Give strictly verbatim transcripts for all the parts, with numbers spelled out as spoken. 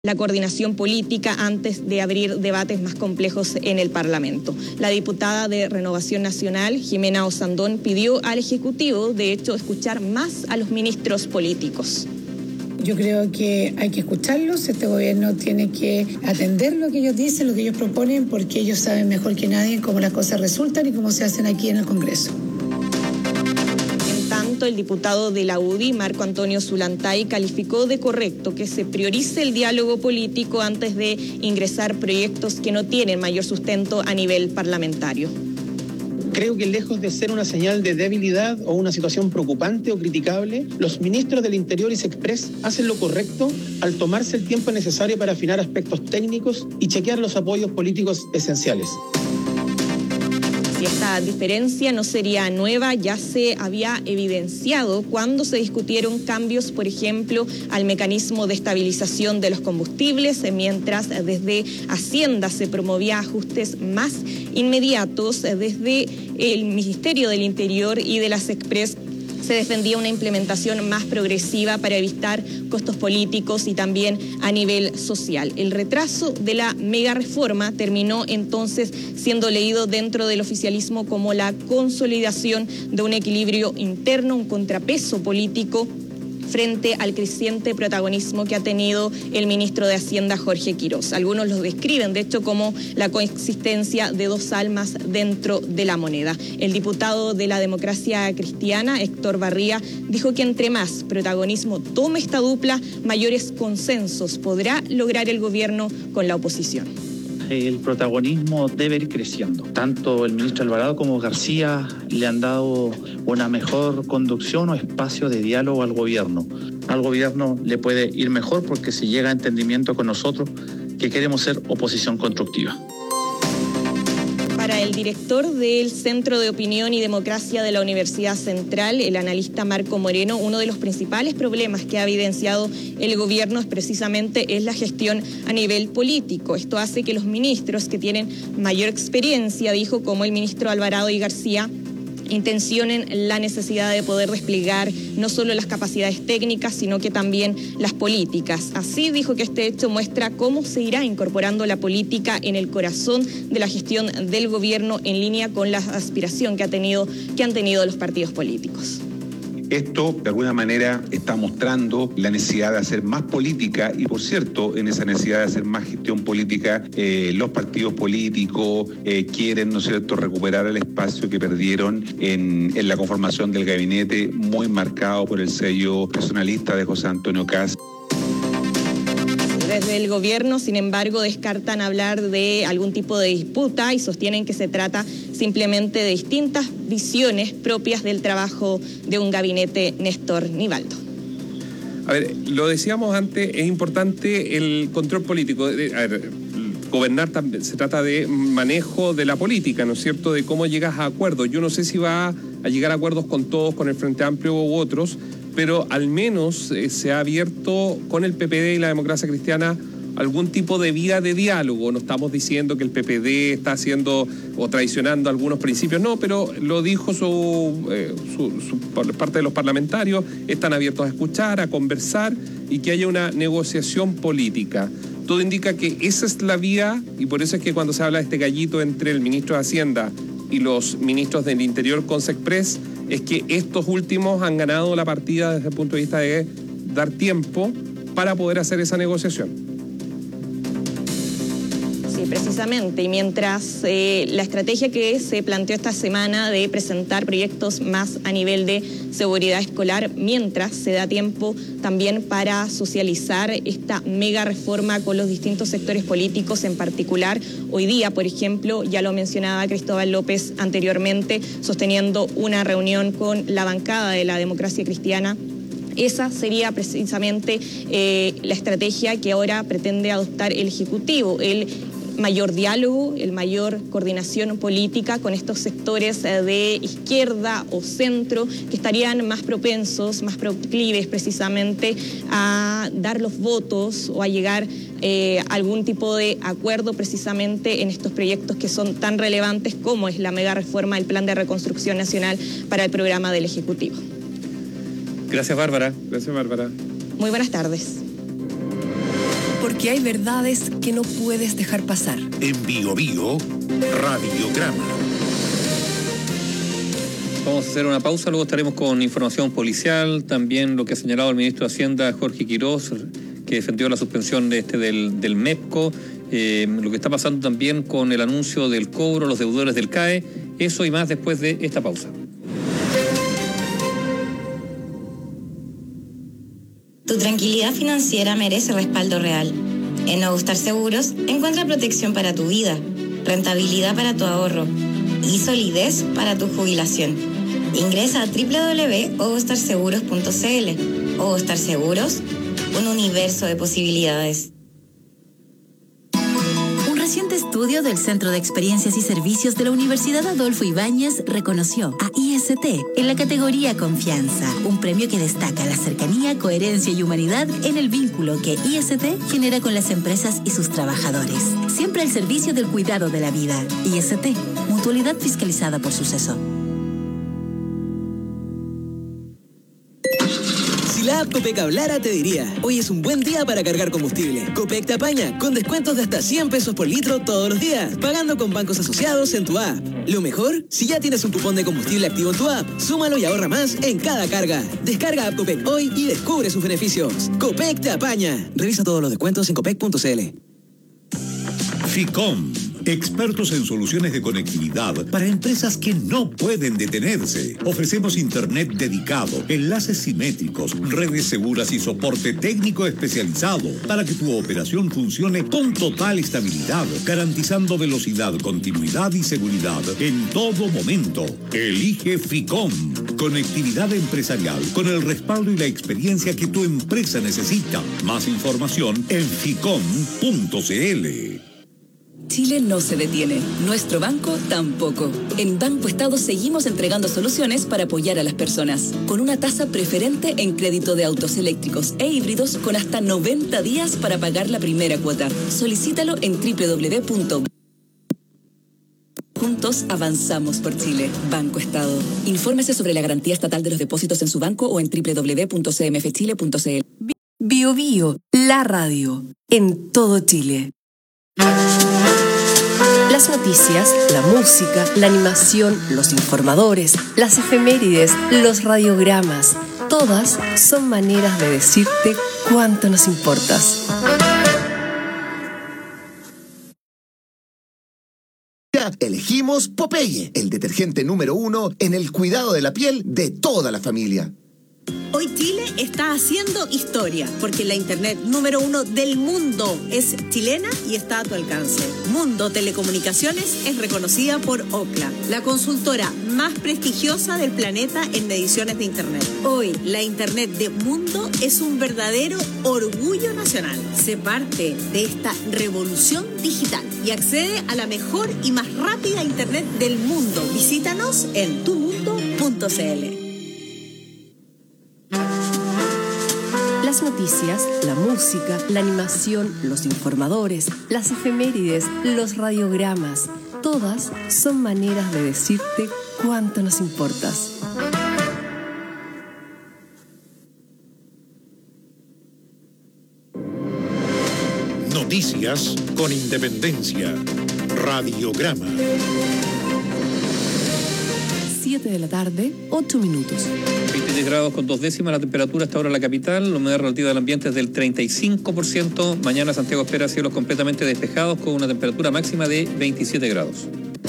la coordinación política antes de abrir debates más complejos en el Parlamento. La diputada de Renovación Nacional, Jimena Osandón, pidió al Ejecutivo, de hecho, escuchar más a los ministros políticos. Yo creo que hay que escucharlos, este gobierno tiene que atender lo que ellos dicen, lo que ellos proponen, porque ellos saben mejor que nadie cómo las cosas resultan y cómo se hacen aquí en el Congreso. El diputado de la U D I, Marco Antonio Zulantay, calificó de correcto que se priorice el diálogo político antes de ingresar proyectos que no tienen mayor sustento a nivel parlamentario. Creo que lejos de ser una señal de debilidad o una situación preocupante o criticable, los ministros del Interior y Sexpress hacen lo correcto al tomarse el tiempo necesario para afinar aspectos técnicos y chequear los apoyos políticos esenciales. Si esta diferencia no sería nueva, ya se había evidenciado cuando se discutieron cambios, por ejemplo, al mecanismo de estabilización de los combustibles, mientras desde Hacienda se promovía ajustes más inmediatos. Desde el Ministerio del Interior y de las Sexpress se defendía una implementación más progresiva para evitar costos políticos y también a nivel social. El retraso de la mega reforma terminó entonces siendo leído dentro del oficialismo como la consolidación de un equilibrio interno, un contrapeso político frente al creciente protagonismo que ha tenido el ministro de Hacienda, Jorge Quiroz. Algunos lo describen, de hecho, como la coexistencia de dos almas dentro de la moneda. El diputado de la Democracia Cristiana, Héctor Barría, dijo que entre más protagonismo tome esta dupla, mayores consensos podrá lograr el gobierno con la oposición. El protagonismo debe ir creciendo. Tanto el ministro Alvarado como García le han dado una mejor conducción o espacio de diálogo al gobierno. Al gobierno le puede ir mejor porque se llega a entendimiento con nosotros que queremos ser oposición constructiva. Para el director del Centro de Opinión y Democracia de la Universidad Central, el analista Marco Moreno, uno de los principales problemas que ha evidenciado el gobierno es precisamente es la gestión a nivel político. Esto hace que los ministros que tienen mayor experiencia, dijo, como el ministro Alvarado y García, intencionen la necesidad de poder desplegar no solo las capacidades técnicas, sino que también las políticas. Así dijo que este hecho muestra cómo se irá incorporando la política en el corazón de la gestión del gobierno en línea con la aspiración que ha tenido, que han tenido los partidos políticos. Esto, de alguna manera, está mostrando la necesidad de hacer más política y, por cierto, en esa necesidad de hacer más gestión política, eh, los partidos políticos eh, quieren, ¿no es cierto?, recuperar el espacio que perdieron en, en la conformación del gabinete, muy marcado por el sello personalista de José Antonio Kast. Desde el gobierno, sin embargo, descartan hablar de algún tipo de disputa y sostienen que se trata simplemente de distintas visiones propias del trabajo de un gabinete Néstor Nivaldo. A ver, lo decíamos antes, es importante el control político. A ver, gobernar también se trata de manejo de la política, ¿no es cierto?, de cómo llegas a acuerdos. Yo no sé si va a llegar a acuerdos con todos, con el Frente Amplio u otros, pero al menos eh, se ha abierto con el P P D y la Democracia Cristiana algún tipo de vía de diálogo. No estamos diciendo que el P P D está haciendo o traicionando algunos principios, no, pero lo dijo su, eh, su, su parte de los parlamentarios, están abiertos a escuchar, a conversar y que haya una negociación política. Todo indica que esa es la vía y por eso es que cuando se habla de este gallito entre el ministro de Hacienda y los ministros del Interior con Sexpress, es que estos últimos han ganado la partida desde el punto de vista de dar tiempo para poder hacer esa negociación. Sí, precisamente. Y mientras eh, la estrategia que se planteó esta semana de presentar proyectos más a nivel de seguridad escolar, mientras se da tiempo también para socializar esta mega reforma con los distintos sectores políticos, en particular hoy día, por ejemplo, ya lo mencionaba Cristóbal López anteriormente, sosteniendo una reunión con la bancada de la Democracia Cristiana. Esa sería precisamente eh, la estrategia que ahora pretende adoptar el Ejecutivo, el mayor diálogo, el mayor coordinación política con estos sectores de izquierda o centro que estarían más propensos, más proclives precisamente a dar los votos o a llegar eh, a algún tipo de acuerdo precisamente en estos proyectos que son tan relevantes como es la mega reforma del Plan de Reconstrucción Nacional para el programa del Ejecutivo. Gracias, Bárbara. Gracias, Bárbara. Muy buenas tardes. Porque porque hay verdades que no puedes dejar pasar. En Bio Bio, Radiograma. Vamos a hacer una pausa, luego estaremos con información policial, también lo que ha señalado el ministro de Hacienda, Jorge Quiroz, que defendió la suspensión de este del, del MEPCO, eh, lo que está pasando también con el anuncio del cobro a los deudores del C A E, eso y más después de esta pausa. Tu tranquilidad financiera merece respaldo real. En Ogostar Seguros encuentra protección para tu vida, rentabilidad para tu ahorro y solidez para tu jubilación. Ingresa a doble u doble u doble u punto ogostar seguros punto c l. Ogostar Seguros, un universo de posibilidades. Un reciente estudio del Centro de Experiencias y Servicios de la Universidad Adolfo Ibáñez reconoció a I S T en la categoría Confianza, un premio que destaca la cercanía, coherencia y humanidad en el vínculo que I S T genera con las empresas y sus trabajadores. Siempre al servicio del cuidado de la vida. I S T, mutualidad fiscalizada por Suceso. Si la app Copec hablara, te diría: hoy es un buen día para cargar combustible. Copec te apaña, con descuentos de hasta cien pesos por litro todos los días, pagando con bancos asociados en tu app. Lo mejor, si ya tienes un cupón de combustible activo en tu app, súmalo y ahorra más en cada carga. Descarga app Copec hoy y descubre sus beneficios. Copec te apaña. Revisa todos los descuentos en copec punto c l. Ficom, expertos en soluciones de conectividad para empresas que no pueden detenerse. Ofrecemos internet dedicado, enlaces simétricos, redes seguras y soporte técnico especializado para que tu operación funcione con total estabilidad, garantizando velocidad, continuidad y seguridad en todo momento. Elige Ficom, conectividad empresarial con el respaldo y la experiencia que tu empresa necesita. Más información en ficom punto c l. Chile no se detiene, nuestro banco tampoco. En Banco Estado seguimos entregando soluciones para apoyar a las personas, con una tasa preferente en crédito de autos eléctricos e híbridos con hasta noventa días para pagar la primera cuota. Solicítalo en doble u doble u doble u punto Juntos avanzamos por Chile. Banco Estado. Infórmese sobre la garantía estatal de los depósitos en su banco o en doble u doble u doble u punto c m f chile punto c l. Bio Bio, la radio, en todo Chile. Las noticias, la música, la animación, los informadores, las efemérides, los radiogramas, todas son maneras de decirte cuánto nos importas. Elegimos Popeye, el detergente número uno en el cuidado de la piel de toda la familia. Hoy Chile está haciendo historia, porque la internet número uno del mundo es chilena y está a tu alcance. Mundo Telecomunicaciones es reconocida por Ookla, la consultora más prestigiosa del planeta en mediciones de internet. Hoy, la internet de Mundo es un verdadero orgullo nacional. Sé parte de esta revolución digital y accede a la mejor y más rápida internet del mundo. Visítanos en tu mundo punto c l. Las noticias, la música, la animación, los informadores, las efemérides, los radiogramas, todas son maneras de decirte cuánto nos importas. Noticias con independencia. Radiograma. siete de la tarde, ocho minutos. veintitrés grados con dos décimas la temperatura hasta ahora en la capital. La humedad relativa del ambiente es del treinta y cinco por ciento. Mañana Santiago espera cielos completamente despejados con una temperatura máxima de veintisiete grados.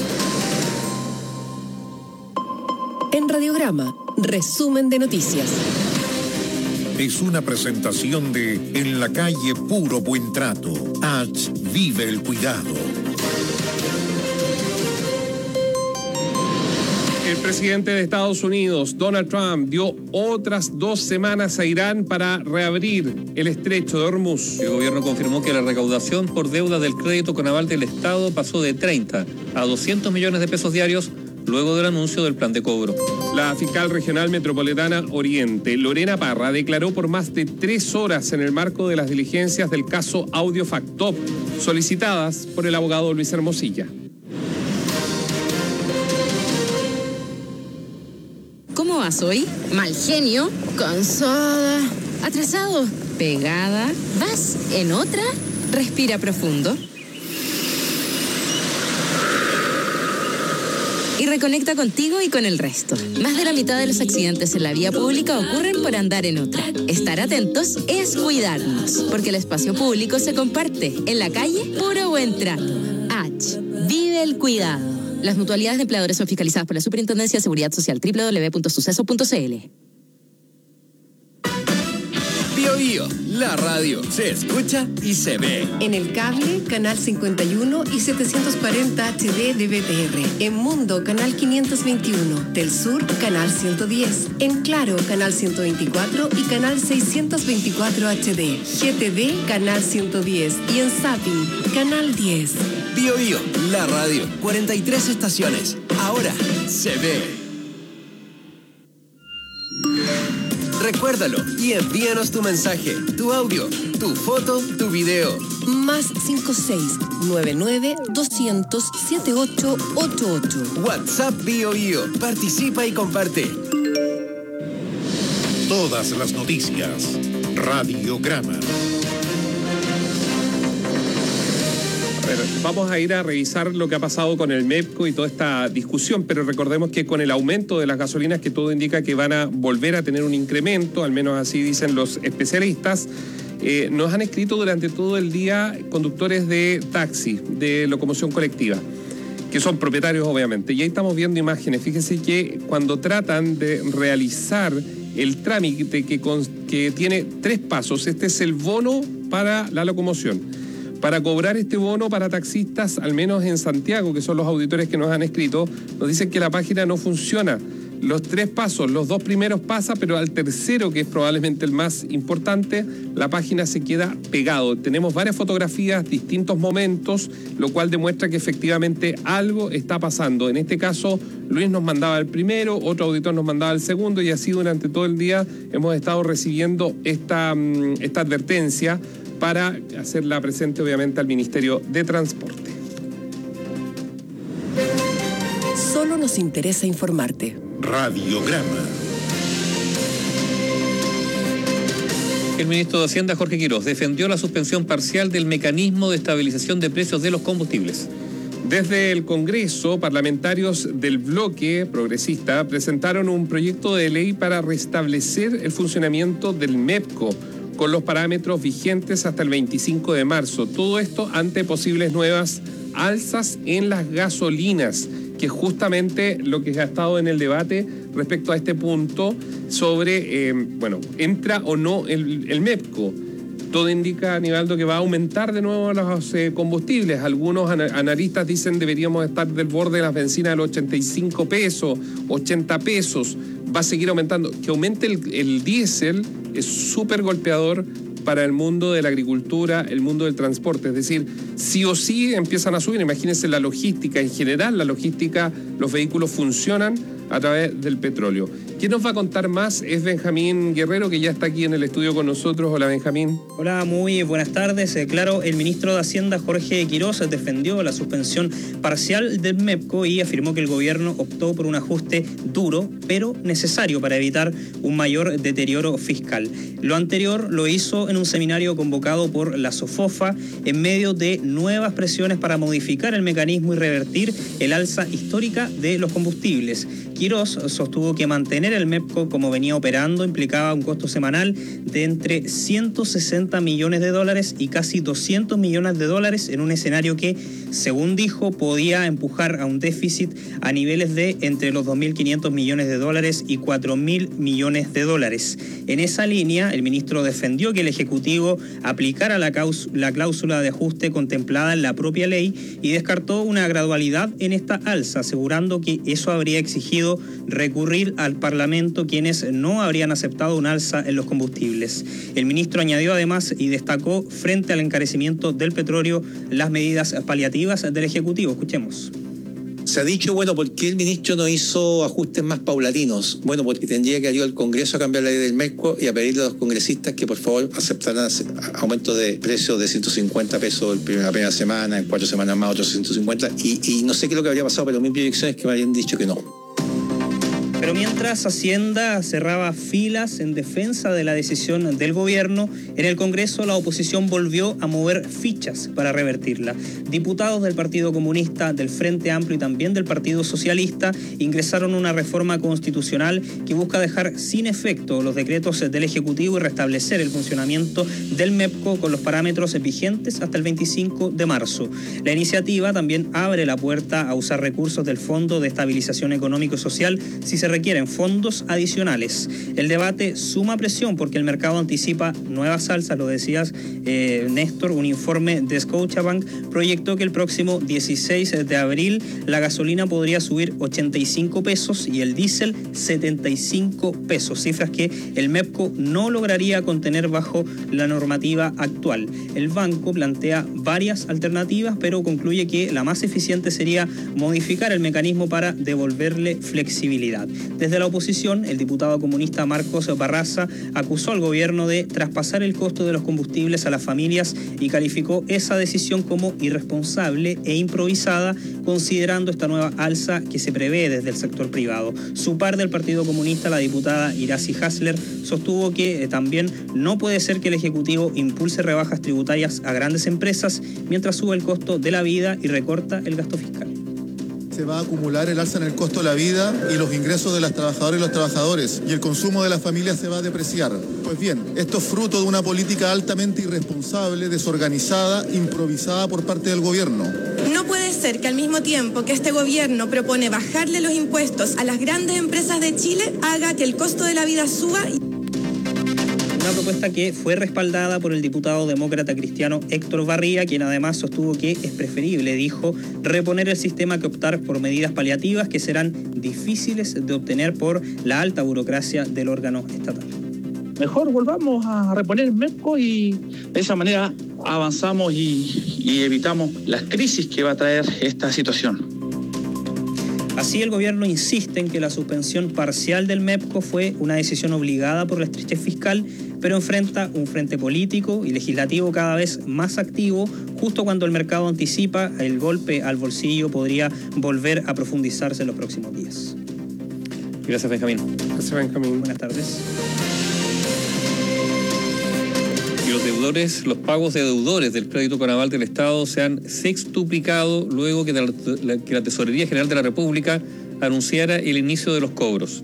En Radiograma, resumen de noticias. Es una presentación de En la calle Puro Buen Trato. H. Vive el cuidado. El presidente de Estados Unidos, Donald Trump, dio otras dos semanas a Irán para reabrir el estrecho de Hormuz. El gobierno confirmó que la recaudación por deuda del crédito con aval del Estado pasó de treinta a doscientos millones de pesos diarios luego del anuncio del plan de cobro. La fiscal regional metropolitana Oriente, Lorena Parra, declaró por más de tres horas en el marco de las diligencias del caso Audio Factop, solicitadas por el abogado Luis Hermosilla. ¿Cómo vas hoy? Mal genio, cansada, atrasado, pegada. ¿Vas en otra? Respira profundo. Y reconecta contigo y con el resto. Más de la mitad de los accidentes en la vía pública ocurren por andar en otra. Estar atentos es cuidarnos, porque el espacio público se comparte. En la calle, puro buen trato. H. Vive el cuidado. Las mutualidades de empleadores son fiscalizadas por la Superintendencia de Seguridad Social. doble u doble u doble u punto suceso punto c l. Bio Bio, la radio se escucha y se ve. En el cable, canal cincuenta y uno y setecientos cuarenta H D de B T R. En Mundo, canal quinientos veintiuno. Del Sur, canal ciento diez. En Claro, canal ciento veinticuatro y canal seiscientos veinticuatro H D. G T D, canal ciento diez. Y en Zapping, canal diez. Bio Bio, la radio, cuarenta y tres estaciones. Ahora se ve. Recuérdalo y envíanos tu mensaje, tu audio, tu foto, tu video. Más cinco seis nueve nueve doscientos setenta y ocho ochenta y ocho. WhatsApp Bio Bio. Participa y comparte. Todas las noticias. Radiograma. A ver, vamos a ir a revisar lo que ha pasado con el MEPCO y toda esta discusión, pero recordemos que con el aumento de las gasolinas, que todo indica que van a volver a tener un incremento, al menos así dicen los especialistas, eh, nos han escrito durante todo el día conductores de taxi, de locomoción colectiva, que son propietarios obviamente, y ahí estamos viendo imágenes. Fíjense que cuando tratan de realizar el trámite que, con, que tiene tres pasos, este es el bono para la locomoción. Para cobrar este bono para taxistas, al menos en Santiago, que son los auditores que nos han escrito, nos dicen que la página no funciona. Los tres pasos, los dos primeros pasa, pero al tercero, que es probablemente el más importante, la página se queda pegado. Tenemos varias fotografías, distintos momentos, lo cual demuestra que efectivamente algo está pasando. En este caso, Luis nos mandaba el primero, otro auditor nos mandaba el segundo, y así durante todo el día hemos estado recibiendo esta, esta advertencia para hacerla presente obviamente al Ministerio de Transporte. Solo nos interesa informarte. Radiograma. El ministro de Hacienda, Jorge Quiroz, defendió la suspensión parcial del mecanismo de estabilización de precios de los combustibles. Desde el Congreso, parlamentarios del bloque progresista presentaron un proyecto de ley para restablecer el funcionamiento del MEPCO con los parámetros vigentes hasta el veinticinco de marzo. Todo esto ante posibles nuevas alzas en las gasolinas, que es justamente lo que ha estado en el debate respecto a este punto sobre, eh, bueno, entra o no el, el MEPCO. Todo indica, Aníbaldo, que va a aumentar de nuevo los eh, combustibles. Algunos analistas dicen deberíamos estar del borde de las bencinas de los ochenta y cinco pesos, ochenta pesos. Va a seguir aumentando. Que aumente el, el diésel es súper golpeador para el mundo de la agricultura, el mundo del transporte. Es decir, sí o sí empiezan a subir. Imagínense la logística en general. La logística, los vehículos funcionan a través del petróleo. ¿Quién nos va a contar más? Es Benjamín Guerrero, que ya está aquí en el estudio con nosotros. Hola, Benjamín. Hola, muy buenas tardes. Eh, claro, el ministro de Hacienda, Jorge Quiroz, defendió la suspensión parcial del MEPCO y afirmó que el gobierno optó por un ajuste duro, pero necesario para evitar un mayor deterioro fiscal. Lo anterior lo hizo en un seminario convocado por la SOFOFA en medio de nuevas presiones para modificar el mecanismo y revertir el alza histórica de los combustibles. Quiroz sostuvo que mantener el MEPCO como venía operando implicaba un costo semanal de entre ciento sesenta millones de dólares y casi doscientos millones de dólares en un escenario que, según dijo, podía empujar a un déficit a niveles de entre los dos mil quinientos millones de dólares y cuatro mil millones de dólares. En esa línea, el ministro defendió que el Ejecutivo aplicara la, la cláusula de ajuste contemplada en la propia ley y descartó una gradualidad en esta alza, asegurando que eso habría exigido recurrir al Parlamento, quienes no habrían aceptado un alza en los combustibles. El ministro añadió además y destacó frente al encarecimiento del petróleo las medidas paliativas del Ejecutivo. Escuchemos. Se ha dicho, bueno, ¿por qué el ministro no hizo ajustes más paulatinos? Bueno, porque tendría que ir al Congreso a cambiar la ley del MEPCO y a pedirle a los congresistas que por favor aceptaran aumentos de precios de ciento cincuenta pesos la primera semana, en cuatro semanas más otros ciento cincuenta, y, y no sé qué es lo que habría pasado, pero mi proyección es que me habían dicho que no. Pero mientras Hacienda cerraba filas en defensa de la decisión del gobierno, en el Congreso la oposición volvió a mover fichas para revertirla. Diputados del Partido Comunista, del Frente Amplio y también del Partido Socialista ingresaron una reforma constitucional que busca dejar sin efecto los decretos del Ejecutivo y restablecer el funcionamiento del MEPCO con los parámetros vigentes hasta el veinticinco de marzo. La iniciativa también abre la puerta a usar recursos del Fondo de Estabilización Económico y Social si se requieren fondos adicionales. El debate suma presión porque el mercado anticipa nuevas alzas, lo decías eh, Néstor. Un informe de Scotiabank proyectó que el próximo dieciséis de abril la gasolina podría subir ochenta y cinco pesos y el diésel setenta y cinco pesos, cifras que el MEPCO no lograría contener bajo la normativa actual. El banco plantea varias alternativas, pero concluye que la más eficiente sería modificar el mecanismo para devolverle flexibilidad. Desde la oposición, el diputado comunista Marcos Barraza acusó al gobierno de traspasar el costo de los combustibles a las familias y calificó esa decisión como irresponsable e improvisada, considerando esta nueva alza que se prevé desde el sector privado. Su par del Partido Comunista, la diputada Iracy Hasler, sostuvo que eh, también no puede ser que el Ejecutivo impulse rebajas tributarias a grandes empresas mientras sube el costo de la vida y recorta el gasto fiscal. Se va a acumular el alza en el costo de la vida y los ingresos de las trabajadoras y los trabajadores, y el consumo de las familias se va a depreciar. Pues bien, esto es fruto de una política altamente irresponsable, desorganizada, improvisada por parte del gobierno. No puede ser que al mismo tiempo que este gobierno propone bajarle los impuestos a las grandes empresas de Chile, haga que el costo de la vida suba. Una propuesta que fue respaldada por el diputado demócrata cristiano Héctor Barría, quien además sostuvo que es preferible, dijo, reponer el sistema que optar por medidas paliativas que serán difíciles de obtener por la alta burocracia del órgano estatal. Mejor volvamos a reponer el MEPCO y de esa manera avanzamos y, y evitamos las crisis que va a traer esta situación. Así, el gobierno insiste en que la suspensión parcial del MEPCO fue una decisión obligada por la estrechez fiscal, pero enfrenta un frente político y legislativo cada vez más activo, justo cuando el mercado anticipa el golpe al bolsillo podría volver a profundizarse en los próximos días. Gracias, Benjamín. Gracias, Benjamín. Buenas tardes. Y los deudores, los pagos de deudores del crédito Conaval del Estado se han sextuplicado luego que la, que la Tesorería General de la República anunciara el inicio de los cobros.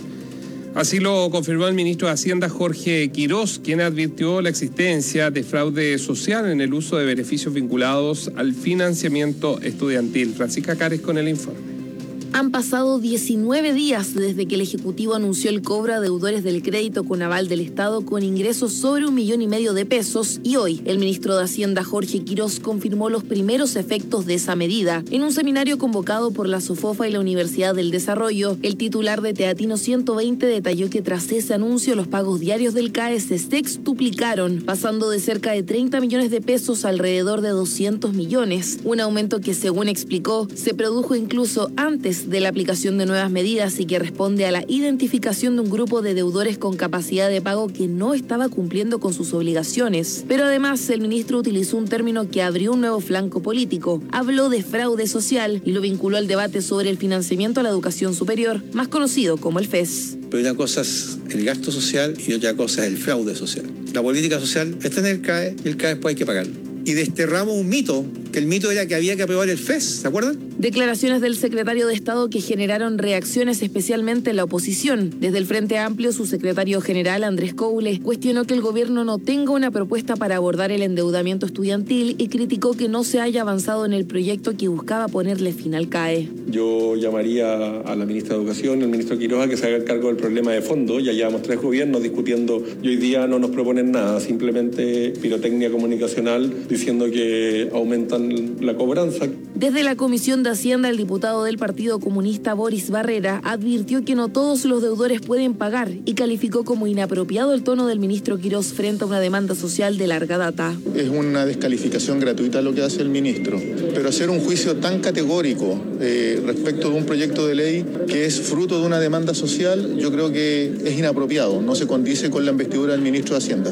Así lo confirmó el ministro de Hacienda, Jorge Quirós, quien advirtió la existencia de fraude social en el uso de beneficios vinculados al financiamiento estudiantil. Francisca Cares con el informe. Han pasado diecinueve días desde que el Ejecutivo anunció el cobro a deudores del crédito Conaval del Estado con ingresos sobre un millón y medio de pesos, y hoy el ministro de Hacienda, Jorge Quirós, confirmó los primeros efectos de esa medida. En un seminario convocado por la SOFOFA y la Universidad del Desarrollo, el titular de Teatino ciento veinte detalló que tras ese anuncio los pagos diarios del C A E se sextuplicaron, pasando de cerca de treinta millones de pesos a alrededor de doscientos millones, un aumento que, según explicó, se produjo incluso antes de la aplicación de nuevas medidas y que responde a la identificación de un grupo de deudores con capacidad de pago que no estaba cumpliendo con sus obligaciones. Pero además, el ministro utilizó un término que abrió un nuevo flanco político. Habló de fraude social y lo vinculó al debate sobre el financiamiento a la educación superior, más conocido como el F E S. Pero una cosa es el gasto social y otra cosa es el fraude social. La política social está en el C A E y el C A E después hay que pagarlo. Y desterramos un mito, que el mito era que había que aprobar el F E S, ¿se acuerdan? Declaraciones del secretario de Estado que generaron reacciones especialmente en la oposición. Desde el Frente Amplio, su secretario general, Andrés Coule, cuestionó que el gobierno no tenga una propuesta para abordar el endeudamiento estudiantil y criticó que no se haya avanzado en el proyecto que buscaba ponerle fin al C A E. Yo llamaría a la ministra de Educación, al ministro Quiroga, que se haga cargo del problema de fondo. Ya llevamos tres gobiernos discutiendo y hoy día no nos proponen nada, simplemente pirotecnia comunicacional diciendo que aumentan la cobranza. Desde la Comisión de Hacienda, el diputado del Partido Comunista Boris Barrera advirtió que no todos los deudores pueden pagar y calificó como inapropiado el tono del ministro Quirós frente a una demanda social de larga data. Es una descalificación gratuita lo que hace el ministro, pero hacer un juicio tan categórico eh, respecto de un proyecto de ley que es fruto de una demanda social, yo creo que es inapropiado, no se condice con la investidura del ministro de Hacienda.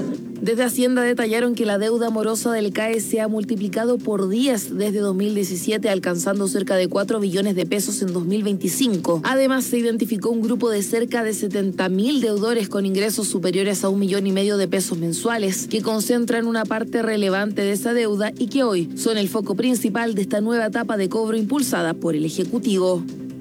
Desde Hacienda detallaron que la deuda morosa del C A E se ha multiplicado por diez desde dos mil diecisiete, alcanzando cerca de cuatro billones de pesos en dos mil veinticinco. Además, se identificó un grupo de cerca de setenta mil deudores con ingresos superiores a un millón y medio de pesos mensuales, que concentran una parte relevante de esa deuda y que hoy son el foco principal de esta nueva etapa de cobro impulsada por el Ejecutivo.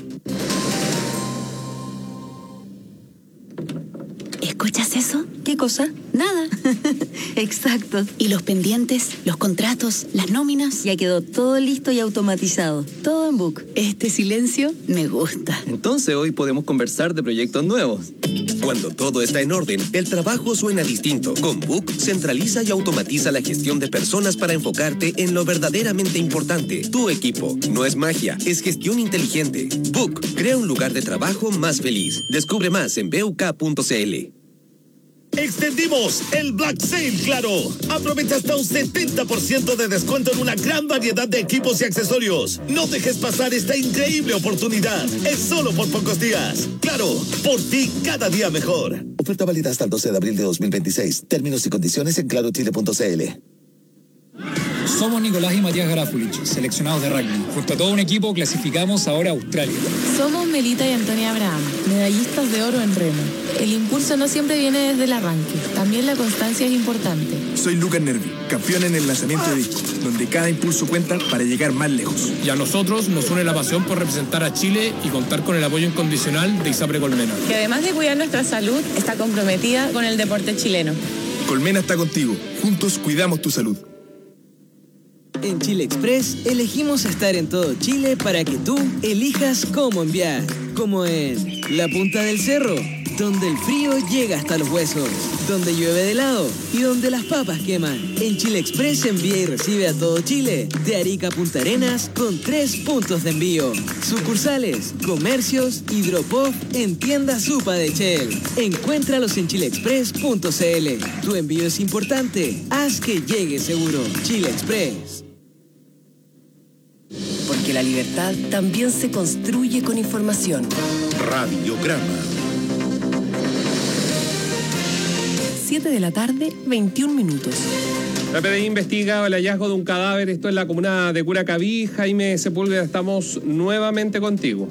¿Escuchas eso? ¿Qué cosa? Nada. Exacto. ¿Y los pendientes, los contratos, las nóminas? Ya quedó todo listo y automatizado. Todo en Book. Este silencio me gusta. Entonces hoy podemos conversar de proyectos nuevos. Cuando todo está en orden, el trabajo suena distinto. Con Book centraliza y automatiza la gestión de personas para enfocarte en lo verdaderamente importante. Tu equipo. No es magia, es gestión inteligente. Book crea un lugar de trabajo más feliz. Descubre más en b u k punto c l. Extendimos el Black Sale Claro. Aprovecha hasta un setenta por ciento de descuento en una gran variedad de equipos y accesorios. No dejes pasar esta increíble oportunidad. Es solo por pocos días. Claro, por ti cada día mejor. Oferta válida hasta el doce de abril de dos mil veintiséis. Términos y condiciones en claro chile punto c l. Somos Nicolás y Matías Garafulich, seleccionados de rugby. Junto a todo un equipo clasificamos ahora a Australia. Somos Melita y Antonia Abraham, medallistas de oro en remo. El impulso no siempre viene desde el arranque, también la constancia es importante. Soy Lucas Nervi, campeón en el lanzamiento de disco, donde cada impulso cuenta para llegar más lejos. Y a nosotros nos une la pasión por representar a Chile y contar con el apoyo incondicional de ISAPRE Colmena, que además de cuidar nuestra salud, está comprometida con el deporte chileno. Colmena está contigo, juntos cuidamos tu salud. En Chile Express elegimos estar en todo Chile para que tú elijas cómo enviar. Como en la punta del cerro, donde el frío llega hasta los huesos, donde llueve de helado y donde las papas queman. En Chile Express envía y recibe a todo Chile, de Arica a Punta Arenas, con tres puntos de envío. Sucursales, comercios y drop-off en tiendas Supa de Shell. Encuéntralos en chile express punto c l. Tu envío es importante, haz que llegue seguro. Chile Express. Porque la libertad también se construye con información. Radiograma. siete de la tarde, veintiún minutos. La P D I investiga el hallazgo de un cadáver, esto es la comuna de Curacaví. Jaime Sepúlveda, estamos nuevamente contigo.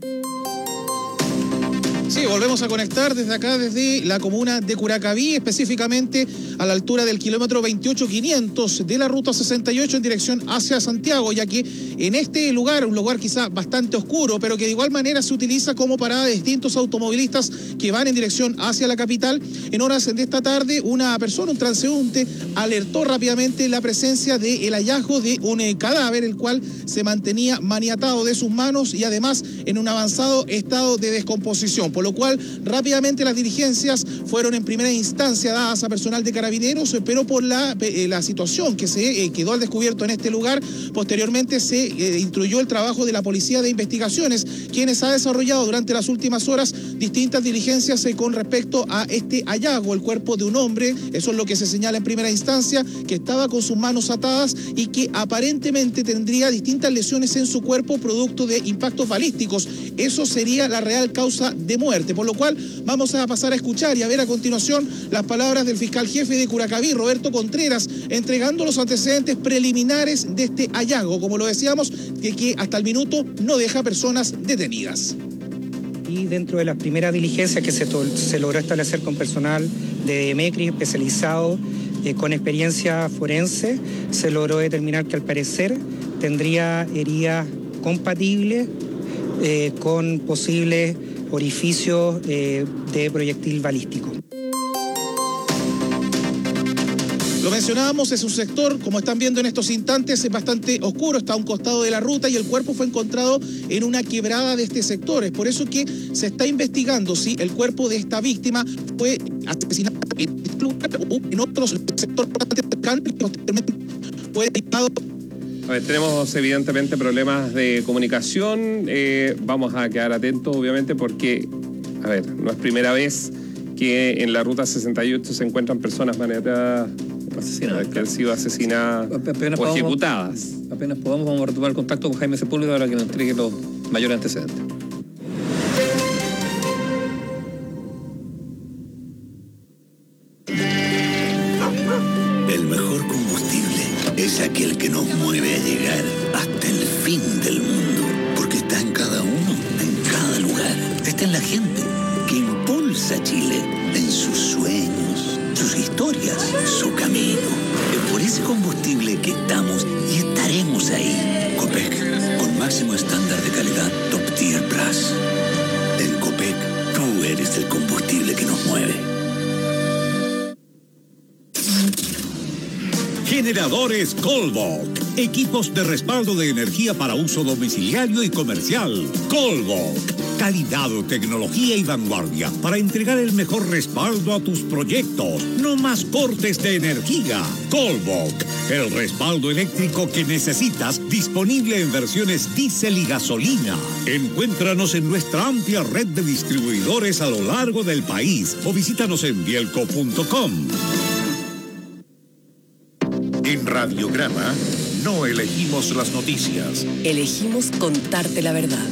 Sí, volvemos a conectar desde acá, desde la comuna de Curacaví, específicamente a la altura del kilómetro veintiocho quinientos de la ruta sesenta y ocho en dirección hacia Santiago, ya que en este lugar, un lugar quizá bastante oscuro, pero que de igual manera se utiliza como parada de distintos automovilistas que van en dirección hacia la capital, en horas de esta tarde una persona, un transeúnte, alertó rápidamente la presencia del hallazgo de un cadáver, el cual se mantenía maniatado de sus manos y además en un avanzado estado de descomposición, por lo cual rápidamente las diligencias fueron en primera instancia dadas a personal de Carabineros, pero por la, eh, la situación que se eh, quedó al descubierto en este lugar, posteriormente se eh, instruyó el trabajo de la Policía de Investigaciones, quienes ha desarrollado durante las últimas horas distintas diligencias eh, con respecto a este hallazgo, el cuerpo de un hombre, eso es lo que se señala en primera instancia, que estaba con sus manos atadas y que aparentemente tendría distintas lesiones en su cuerpo producto de impactos balísticos. Eso sería la real causa de muerte, por lo cual vamos a pasar a escuchar y a ver a continuación las palabras del fiscal jefe de Curacaví, Roberto Contreras, entregando los antecedentes preliminares de este hallazgo, como lo decíamos, que, que hasta el minuto no deja personas detenidas. Y dentro de las primeras diligencias que se, se logró establecer con personal de MECRI especializado eh, con experiencia forense, se logró determinar que al parecer tendría heridas compatibles eh, con posibles orificios eh, de proyectil balístico. Lo mencionábamos, es un sector, como están viendo en estos instantes, es bastante oscuro, está a un costado de la ruta y el cuerpo fue encontrado en una quebrada de este sector. Es por eso que se está investigando si el cuerpo de esta víctima fue asesinado en este lugar o en otros sectores cercanos y posteriormente fue dedicado. A ver, tenemos evidentemente problemas de comunicación, eh, vamos a quedar atentos obviamente porque, a ver, no es primera vez que en la ruta sesenta y ocho se encuentran personas maniatadas, asesinadas, que han sido asesinadas apenas o podamos, ejecutadas. Apenas podamos, vamos a retomar el contacto con Jaime Sepúlveda para que nos entregue los mayores antecedentes. llegar hasta el fin del mundo, porque está en cada uno, en cada lugar. Está en la gente que impulsa a Chile, en sus sueños, sus historias, su camino. Es por ese combustible que estamos y estaremos ahí. Copec, con máximo estándar de calidad Top Tier Plus. En Copec, tú eres el combustible que nos mueve. Generadores Colbok. Equipos de respaldo de energía para uso domiciliario y comercial. Colbok. Calidad, tecnología y vanguardia para entregar el mejor respaldo a tus proyectos. No más cortes de energía. Colbok. El respaldo eléctrico que necesitas, disponible en versiones diésel y gasolina. Encuéntranos en nuestra amplia red de distribuidores a lo largo del país o visítanos en bielco punto com. En Radiograma no elegimos las noticias. Elegimos contarte la verdad.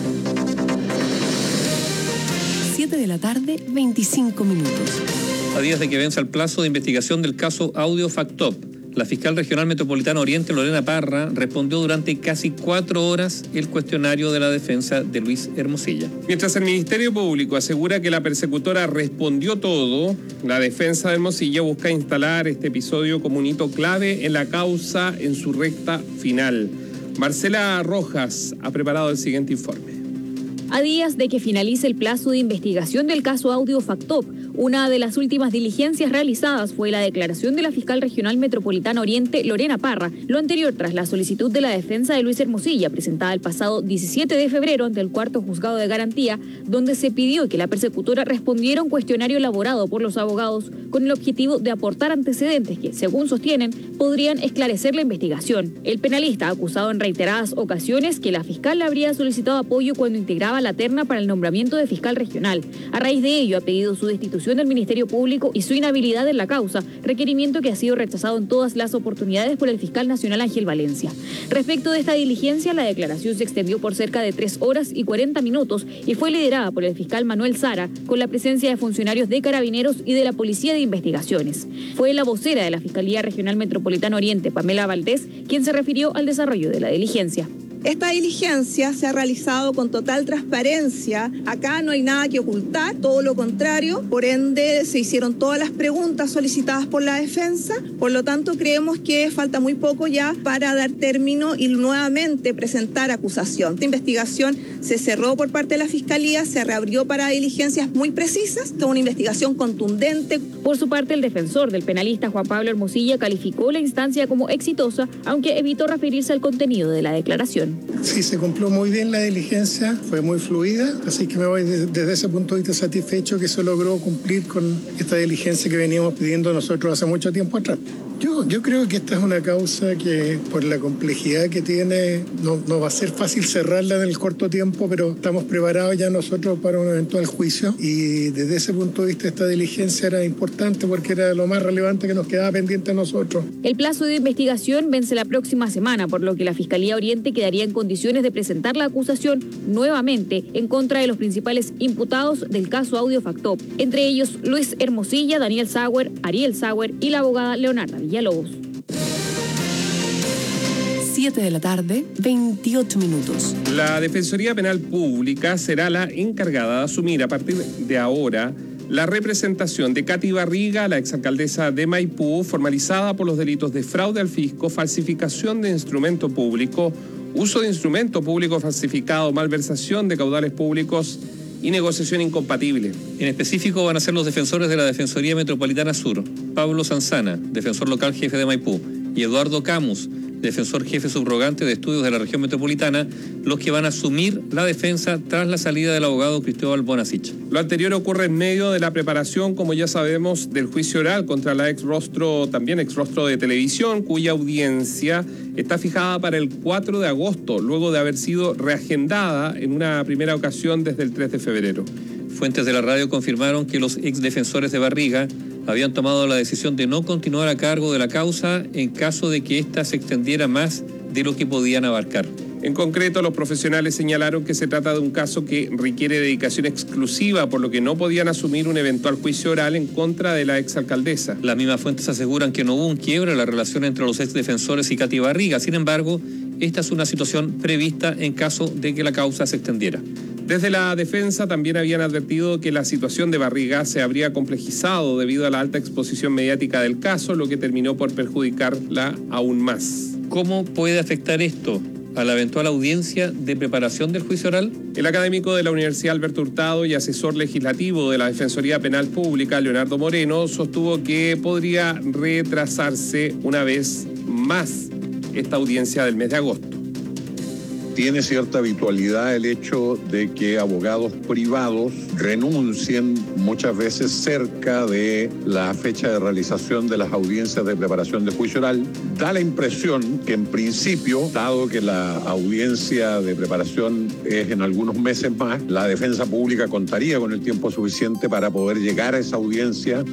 siete de la tarde, veinticinco minutos. A días de que venza el plazo de investigación del caso Audio Factop, la fiscal regional metropolitana Oriente, Lorena Parra, respondió durante casi cuatro horas el cuestionario de la defensa de Luis Hermosilla. Mientras el Ministerio Público asegura que la persecutora respondió todo, la defensa de Hermosilla busca instalar este episodio como un hito clave en la causa en su recta final. Marcela Rojas ha preparado el siguiente informe. A días de que finalice el plazo de investigación del caso Audio Factop, una de las últimas diligencias realizadas fue la declaración de la fiscal regional metropolitana Oriente, Lorena Parra, lo anterior tras la solicitud de la defensa de Luis Hermosilla, presentada el pasado diecisiete de febrero ante el cuarto juzgado de garantía, donde se pidió que la persecutora respondiera a un cuestionario elaborado por los abogados con el objetivo de aportar antecedentes que, según sostienen, podrían esclarecer la investigación. El penalista ha acusado en reiteradas ocasiones que la fiscal le habría solicitado apoyo cuando integraba la terna para el nombramiento de fiscal regional. A raíz de ello ha pedido su destitución del Ministerio Público y su inhabilidad en la causa, requerimiento que ha sido rechazado en todas las oportunidades por el fiscal nacional Ángel Valencia. Respecto de esta diligencia, la declaración se extendió por cerca de tres horas y cuarenta minutos y fue liderada por el fiscal Manuel Sara, con la presencia de funcionarios de Carabineros y de la Policía de Investigaciones. Fue la vocera de la Fiscalía Regional Metropolitana Oriente, Pamela Valdés, quien se refirió al desarrollo de la diligencia. Esta diligencia se ha realizado con total transparencia. Acá no hay nada que ocultar, todo lo contrario. Por ende, se hicieron todas las preguntas solicitadas por la defensa. Por lo tanto, creemos que falta muy poco ya para dar término y nuevamente presentar acusación. Esta investigación se cerró por parte de la Fiscalía, se reabrió para diligencias muy precisas. Esta es una investigación contundente. Por su parte, el defensor del penalista Juan Pablo Hermosilla calificó la instancia como exitosa, aunque evitó referirse al contenido de la declaración. Sí, se cumplió muy bien la diligencia, fue muy fluida, así que me voy desde ese punto de vista satisfecho que se logró cumplir con esta diligencia que veníamos pidiendo nosotros hace mucho tiempo atrás. Yo, yo creo que esta es una causa que, por la complejidad que tiene, no, no va a ser fácil cerrarla en el corto tiempo, pero estamos preparados ya nosotros para un eventual juicio y desde ese punto de vista esta diligencia era importante porque era lo más relevante que nos quedaba pendiente a nosotros. El plazo de investigación vence la próxima semana, por lo que la Fiscalía Oriente quedaría en condiciones de presentar la acusación nuevamente en contra de los principales imputados del caso Audio Factop, entre ellos Luis Hermosilla, Daniel Sauer, Ariel Sauer y la abogada Leonarda Villalobos. siete de la tarde, veintiocho minutos. La Defensoría Penal Pública será la encargada de asumir a partir de ahora la representación de Katy Barriga, la exalcaldesa de Maipú, formalizada por los delitos de fraude al fisco, falsificación de instrumento público, uso de instrumento público falsificado, malversación de caudales públicos y negociación incompatible. En específico van a ser los defensores de la Defensoría Metropolitana Sur, Pablo Sanzana, defensor local jefe de Maipú, y Eduardo Camus, defensor jefe subrogante de estudios de la región metropolitana, los que van a asumir la defensa tras la salida del abogado Cristóbal Bonasich. Lo anterior ocurre en medio de la preparación, como ya sabemos, del juicio oral contra la ex rostro, también ex rostro de televisión, cuya audiencia está fijada para el cuatro de agosto, luego de haber sido reagendada en una primera ocasión desde el tres de febrero. Fuentes de la radio confirmaron que los ex defensores de Barriga habían tomado la decisión de no continuar a cargo de la causa en caso de que ésta se extendiera más de lo que podían abarcar. En concreto, los profesionales señalaron que se trata de un caso que requiere dedicación exclusiva, por lo que no podían asumir un eventual juicio oral en contra de la exalcaldesa. Las mismas fuentes aseguran que no hubo un quiebre en la relación entre los exdefensores y Katy Barriga. Sin embargo, esta es una situación prevista en caso de que la causa se extendiera. Desde la defensa también habían advertido que la situación de Barriga se habría complejizado debido a la alta exposición mediática del caso, lo que terminó por perjudicarla aún más. ¿Cómo puede afectar esto a la eventual audiencia de preparación del juicio oral? El académico de la Universidad Alberto Hurtado y asesor legislativo de la Defensoría Penal Pública, Leonardo Moreno, sostuvo que podría retrasarse una vez más esta audiencia del mes de agosto. Tiene cierta habitualidad el hecho de que abogados privados renuncien muchas veces cerca de la fecha de realización de las audiencias de preparación de juicio oral. Da la impresión que en principio, dado que la audiencia de preparación es en algunos meses más, la defensa pública contaría con el tiempo suficiente para poder llegar a esa audiencia.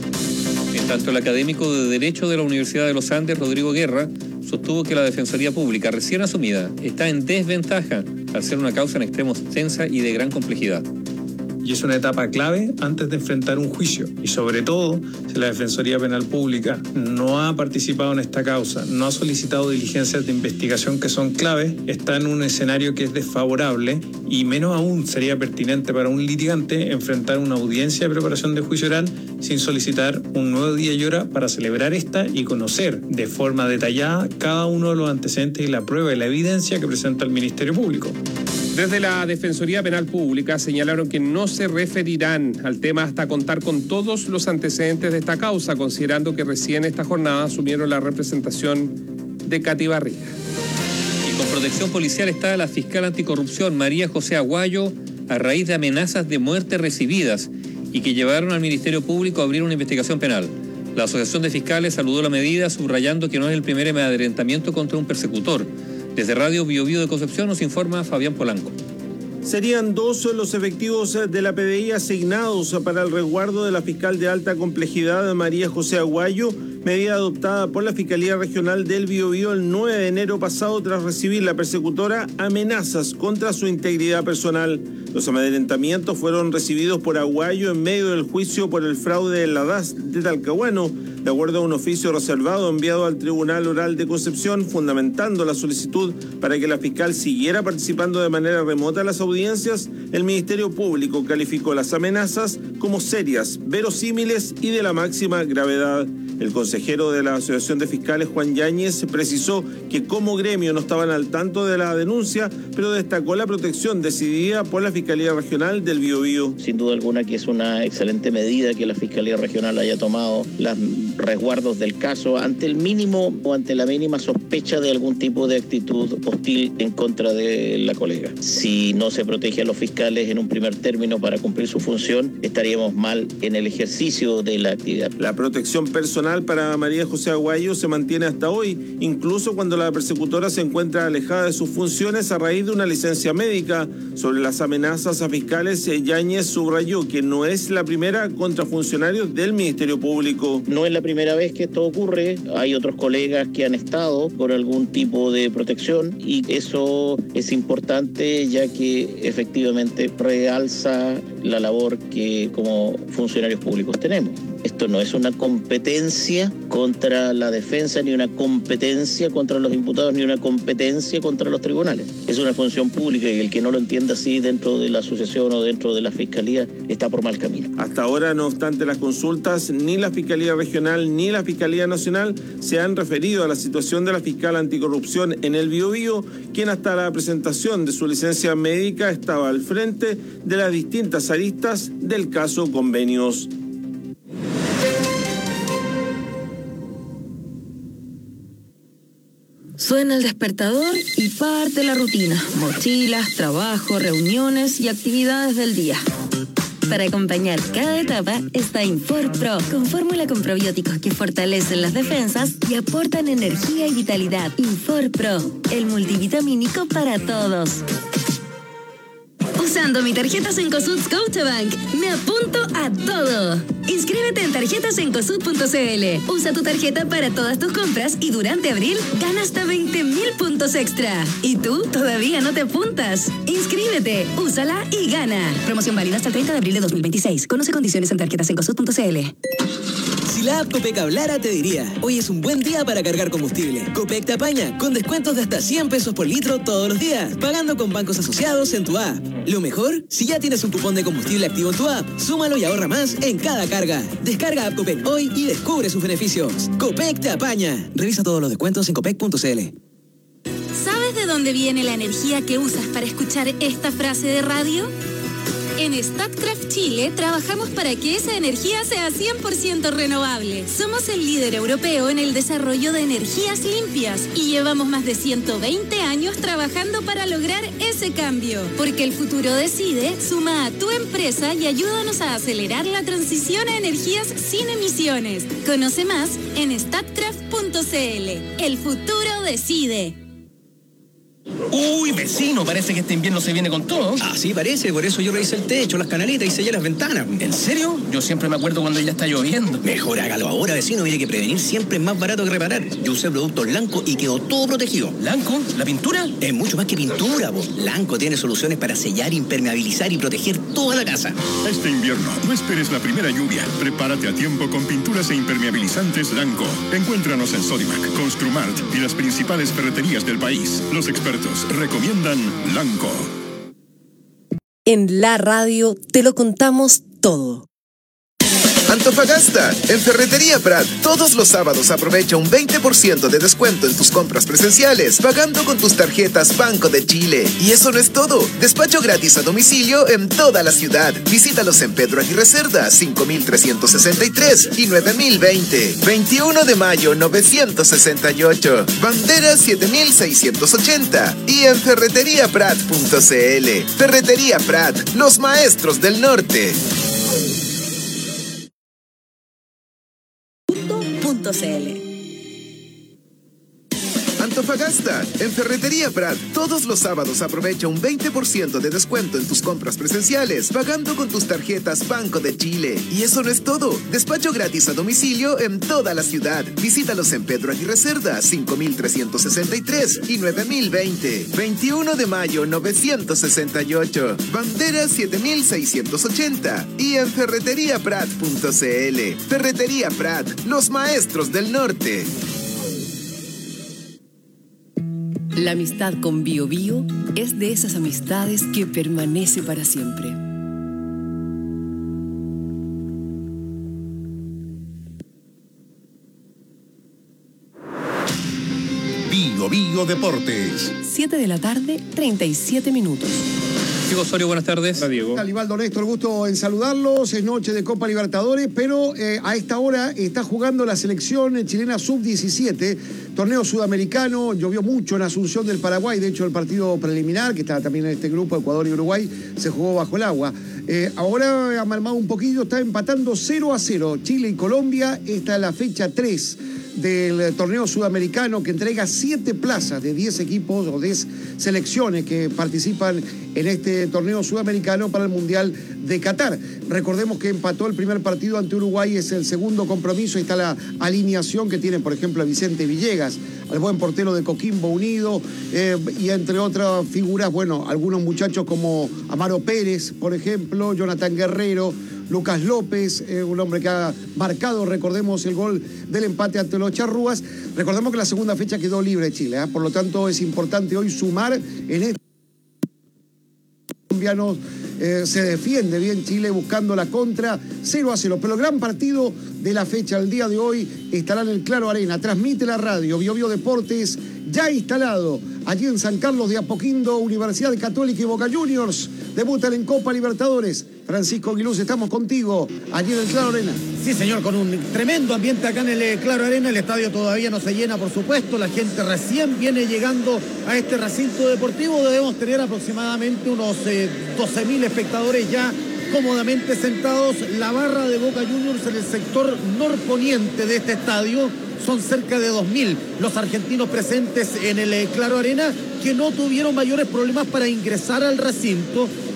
En tanto, el académico de Derecho de la Universidad de los Andes, Rodrigo Guerra, sostuvo que la Defensoría Pública recién asumida está en desventaja al ser una causa en extremo extensa y de gran complejidad. Y es una etapa clave antes de enfrentar un juicio. Y sobre todo, si la Defensoría Penal Pública no ha participado en esta causa, no ha solicitado diligencias de investigación que son claves, está en un escenario que es desfavorable y menos aún sería pertinente para un litigante enfrentar una audiencia de preparación de juicio oral sin solicitar un nuevo día y hora para celebrar esta y conocer de forma detallada cada uno de los antecedentes y la prueba y la evidencia que presenta el Ministerio Público. Desde la Defensoría Penal Pública señalaron que no se referirán al tema hasta contar con todos los antecedentes de esta causa, considerando que recién esta jornada asumieron la representación de Katy Barriga. Y con protección policial está la fiscal anticorrupción María José Aguayo a raíz de amenazas de muerte recibidas y que llevaron al Ministerio Público a abrir una investigación penal. La Asociación de Fiscales saludó la medida, subrayando que no es el primer amedrentamiento contra un persecutor. Desde Radio Bio Bio de Concepción nos informa Fabián Polanco. Serían dos los efectivos de la P D I asignados para el resguardo de la fiscal de alta complejidad María José Aguayo, medida adoptada por la Fiscalía Regional del Biobío el nueve de enero pasado tras recibir la persecutora amenazas contra su integridad personal. Los amedrentamientos fueron recibidos por Aguayo en medio del juicio por el fraude de la D A S de Talcahuano, de acuerdo a un oficio reservado enviado al Tribunal Oral de Concepción, fundamentando la solicitud para que la fiscal siguiera participando de manera remota en las audiencias. El Ministerio Público calificó las amenazas como serias, verosímiles y de la máxima gravedad. El consejero de la Asociación de Fiscales, Juan Yáñez, precisó que como gremio no estaban al tanto de la denuncia, pero destacó la protección decidida por la Fiscalía Regional del Biobío. Sin duda alguna que es una excelente medida que la Fiscalía Regional haya tomado los resguardos del caso ante el mínimo o ante la mínima sospecha de algún tipo de actitud hostil en contra de la colega. Si no se protege a los fiscales en un primer término para cumplir su función, estaríamos mal en el ejercicio de la actividad. La protección personal para María José Aguayo se mantiene hasta hoy, incluso cuando la persecutora se encuentra alejada de sus funciones a raíz de una licencia médica. Sobre las amenazas a fiscales, Yáñez subrayó que no es la primera contra funcionarios del Ministerio Público. No es la primera vez que esto ocurre, hay otros colegas que han estado por algún tipo de protección y eso es importante ya que efectivamente realza la labor que como funcionarios públicos tenemos. Esto no es una competencia contra la defensa, ni una competencia contra los imputados, ni una competencia contra los tribunales. Es una función pública y el que no lo entienda así dentro de la asociación o dentro de la Fiscalía está por mal camino. Hasta ahora, no obstante las consultas, ni la Fiscalía Regional ni la Fiscalía Nacional se han referido a la situación de la fiscal anticorrupción en el Biobío, quien hasta la presentación de su licencia médica estaba al frente de las distintas aristas del caso Convenios. Suena el despertador y parte la rutina. Mochilas, trabajo, reuniones y actividades del día. Para acompañar cada etapa está InforPro, con fórmula con probióticos que fortalecen las defensas y aportan energía y vitalidad. InforPro, el multivitamínico para todos. Usando mi tarjeta Cencosud Scotiabank, me apunto a todo. Inscríbete en tarjetas cencosud punto c l. Usa tu tarjeta para todas tus compras y durante abril gana hasta veinte mil puntos extra. ¿Y tú todavía no te apuntas? Inscríbete, úsala y gana. Promoción válida hasta el treinta de abril de dos mil veintiséis. Conoce condiciones en tarjetas cencosud punto c l. Si la app Copec hablara, te diría, hoy es un buen día para cargar combustible. Copec te apaña, con descuentos de hasta cien pesos por litro todos los días, pagando con bancos asociados en tu app. Lo mejor, si ya tienes un cupón de combustible activo en tu app, súmalo y ahorra más en cada carga. Descarga app Copec hoy y descubre sus beneficios. Copec te apaña. Revisa todos los descuentos en copec punto c l. ¿Sabes de dónde viene la energía que usas para escuchar esta frase de radio? En Statkraft Chile trabajamos para que esa energía sea cien por ciento renovable. Somos el líder europeo en el desarrollo de energías limpias y llevamos más de ciento veinte años trabajando para lograr ese cambio. Porque el futuro decide, suma a tu empresa y ayúdanos a acelerar la transición a energías sin emisiones. Conoce más en statkraft punto c l. El futuro decide. Uy, vecino, parece que este invierno se viene con todo. Ah, sí, parece, por eso yo revisé el techo, las canalitas y sellé las ventanas. ¿En serio? Yo siempre me acuerdo cuando ya está lloviendo. Mejor hágalo ahora, vecino, mire que prevenir siempre es más barato que reparar. Yo usé productos Lanco y quedó todo protegido. ¿Lanco? ¿La pintura? Es mucho más que pintura, vos. Lanco tiene soluciones para sellar, impermeabilizar y proteger toda la casa. Este invierno, no esperes la primera lluvia. Prepárate a tiempo con pinturas e impermeabilizantes Lanco. Encuéntranos en Sodimac, Construmart y las principales ferreterías del país. Los expertos recomiendan Lanco. En la radio te lo contamos todo. Antofagasta, en Ferretería Prat, todos los sábados aprovecha un veinte por ciento de descuento en tus compras presenciales, pagando con tus tarjetas Banco de Chile. Y eso no es todo, despacho gratis a domicilio en toda la ciudad. Visítalos en Pedro Aguirre Cerda, cinco mil trescientos sesenta y tres y nueve mil veinte. veintiuno de mayo, novecientos sesenta y ocho. Bandera siete mil seiscientos ochenta. Y en ferretería prat punto c l. Ferretería Prat, los maestros del norte. Antofagasta, en Ferretería Prat, todos los sábados aprovecha un veinte por ciento de descuento en tus compras presenciales, pagando con tus tarjetas Banco de Chile. Y eso no es todo, despacho gratis a domicilio en toda la ciudad. Visítalos en Pedro Aguirre Cerda, cinco mil trescientos sesenta y tres y nueve mil veinte. veintiuno de mayo, novecientos sesenta y ocho. Bandera siete mil seiscientos ochenta. Y en ferretería prat punto c l. Ferretería Prat, los maestros del norte. La amistad con Bio Bio es de esas amistades que permanece para siempre. Bio Bio Deportes. siete de la tarde, treinta y siete minutos. Diego Osorio, buenas tardes. Hola, Diego. Alibaldo Néstor, gusto en saludarlos. Es noche de Copa Libertadores, pero eh, a esta hora está jugando la selección chilena sub diecisiete, torneo sudamericano. Llovió mucho en Asunción del Paraguay. De hecho, el partido preliminar, que está también en este grupo, Ecuador y Uruguay, se jugó bajo el agua. Eh, ahora ha mermado un poquito, está empatando cero a cero Chile y Colombia. Esta es la fecha tres del torneo sudamericano, que entrega siete plazas de diez equipos o diez selecciones que participan en este torneo sudamericano para el Mundial de Qatar. Recordemos que empató el primer partido ante Uruguay, es el segundo compromiso. Ahí está la alineación que tienen, por ejemplo, a Vicente Villegas, al buen portero de Coquimbo Unido, eh, y entre otras figuras, bueno, algunos muchachos como Amaro Pérez, por ejemplo, Jonathan Guerrero, Lucas López, eh, un hombre que ha marcado, recordemos, el gol del empate ante los Charrúas. Recordemos que la segunda fecha quedó libre Chile, ¿eh? Por lo tanto es importante hoy sumar en este. Colombianos eh, se defiende bien Chile buscando la contra, cero a cero, pero el gran partido de la fecha el día de hoy estará en el Claro Arena. Transmite la radio Bio Bio Deportes, ya instalado allí en San Carlos de Apoquindo. Universidad Católica y Boca Juniors debutan en Copa Libertadores. Francisco Aguiluz, estamos contigo allí en el Claro Arena. Sí, señor, con un tremendo ambiente acá en el Claro Arena. El estadio todavía no se llena, por supuesto. La gente recién viene llegando a este recinto deportivo. Debemos tener aproximadamente unos eh, doce mil espectadores ya cómodamente sentados. La barra de Boca Juniors en el sector norponiente de este estadio. Son cerca de dos mil los argentinos presentes en el Claro Arena, que no tuvieron mayores problemas para ingresar al recinto. Sí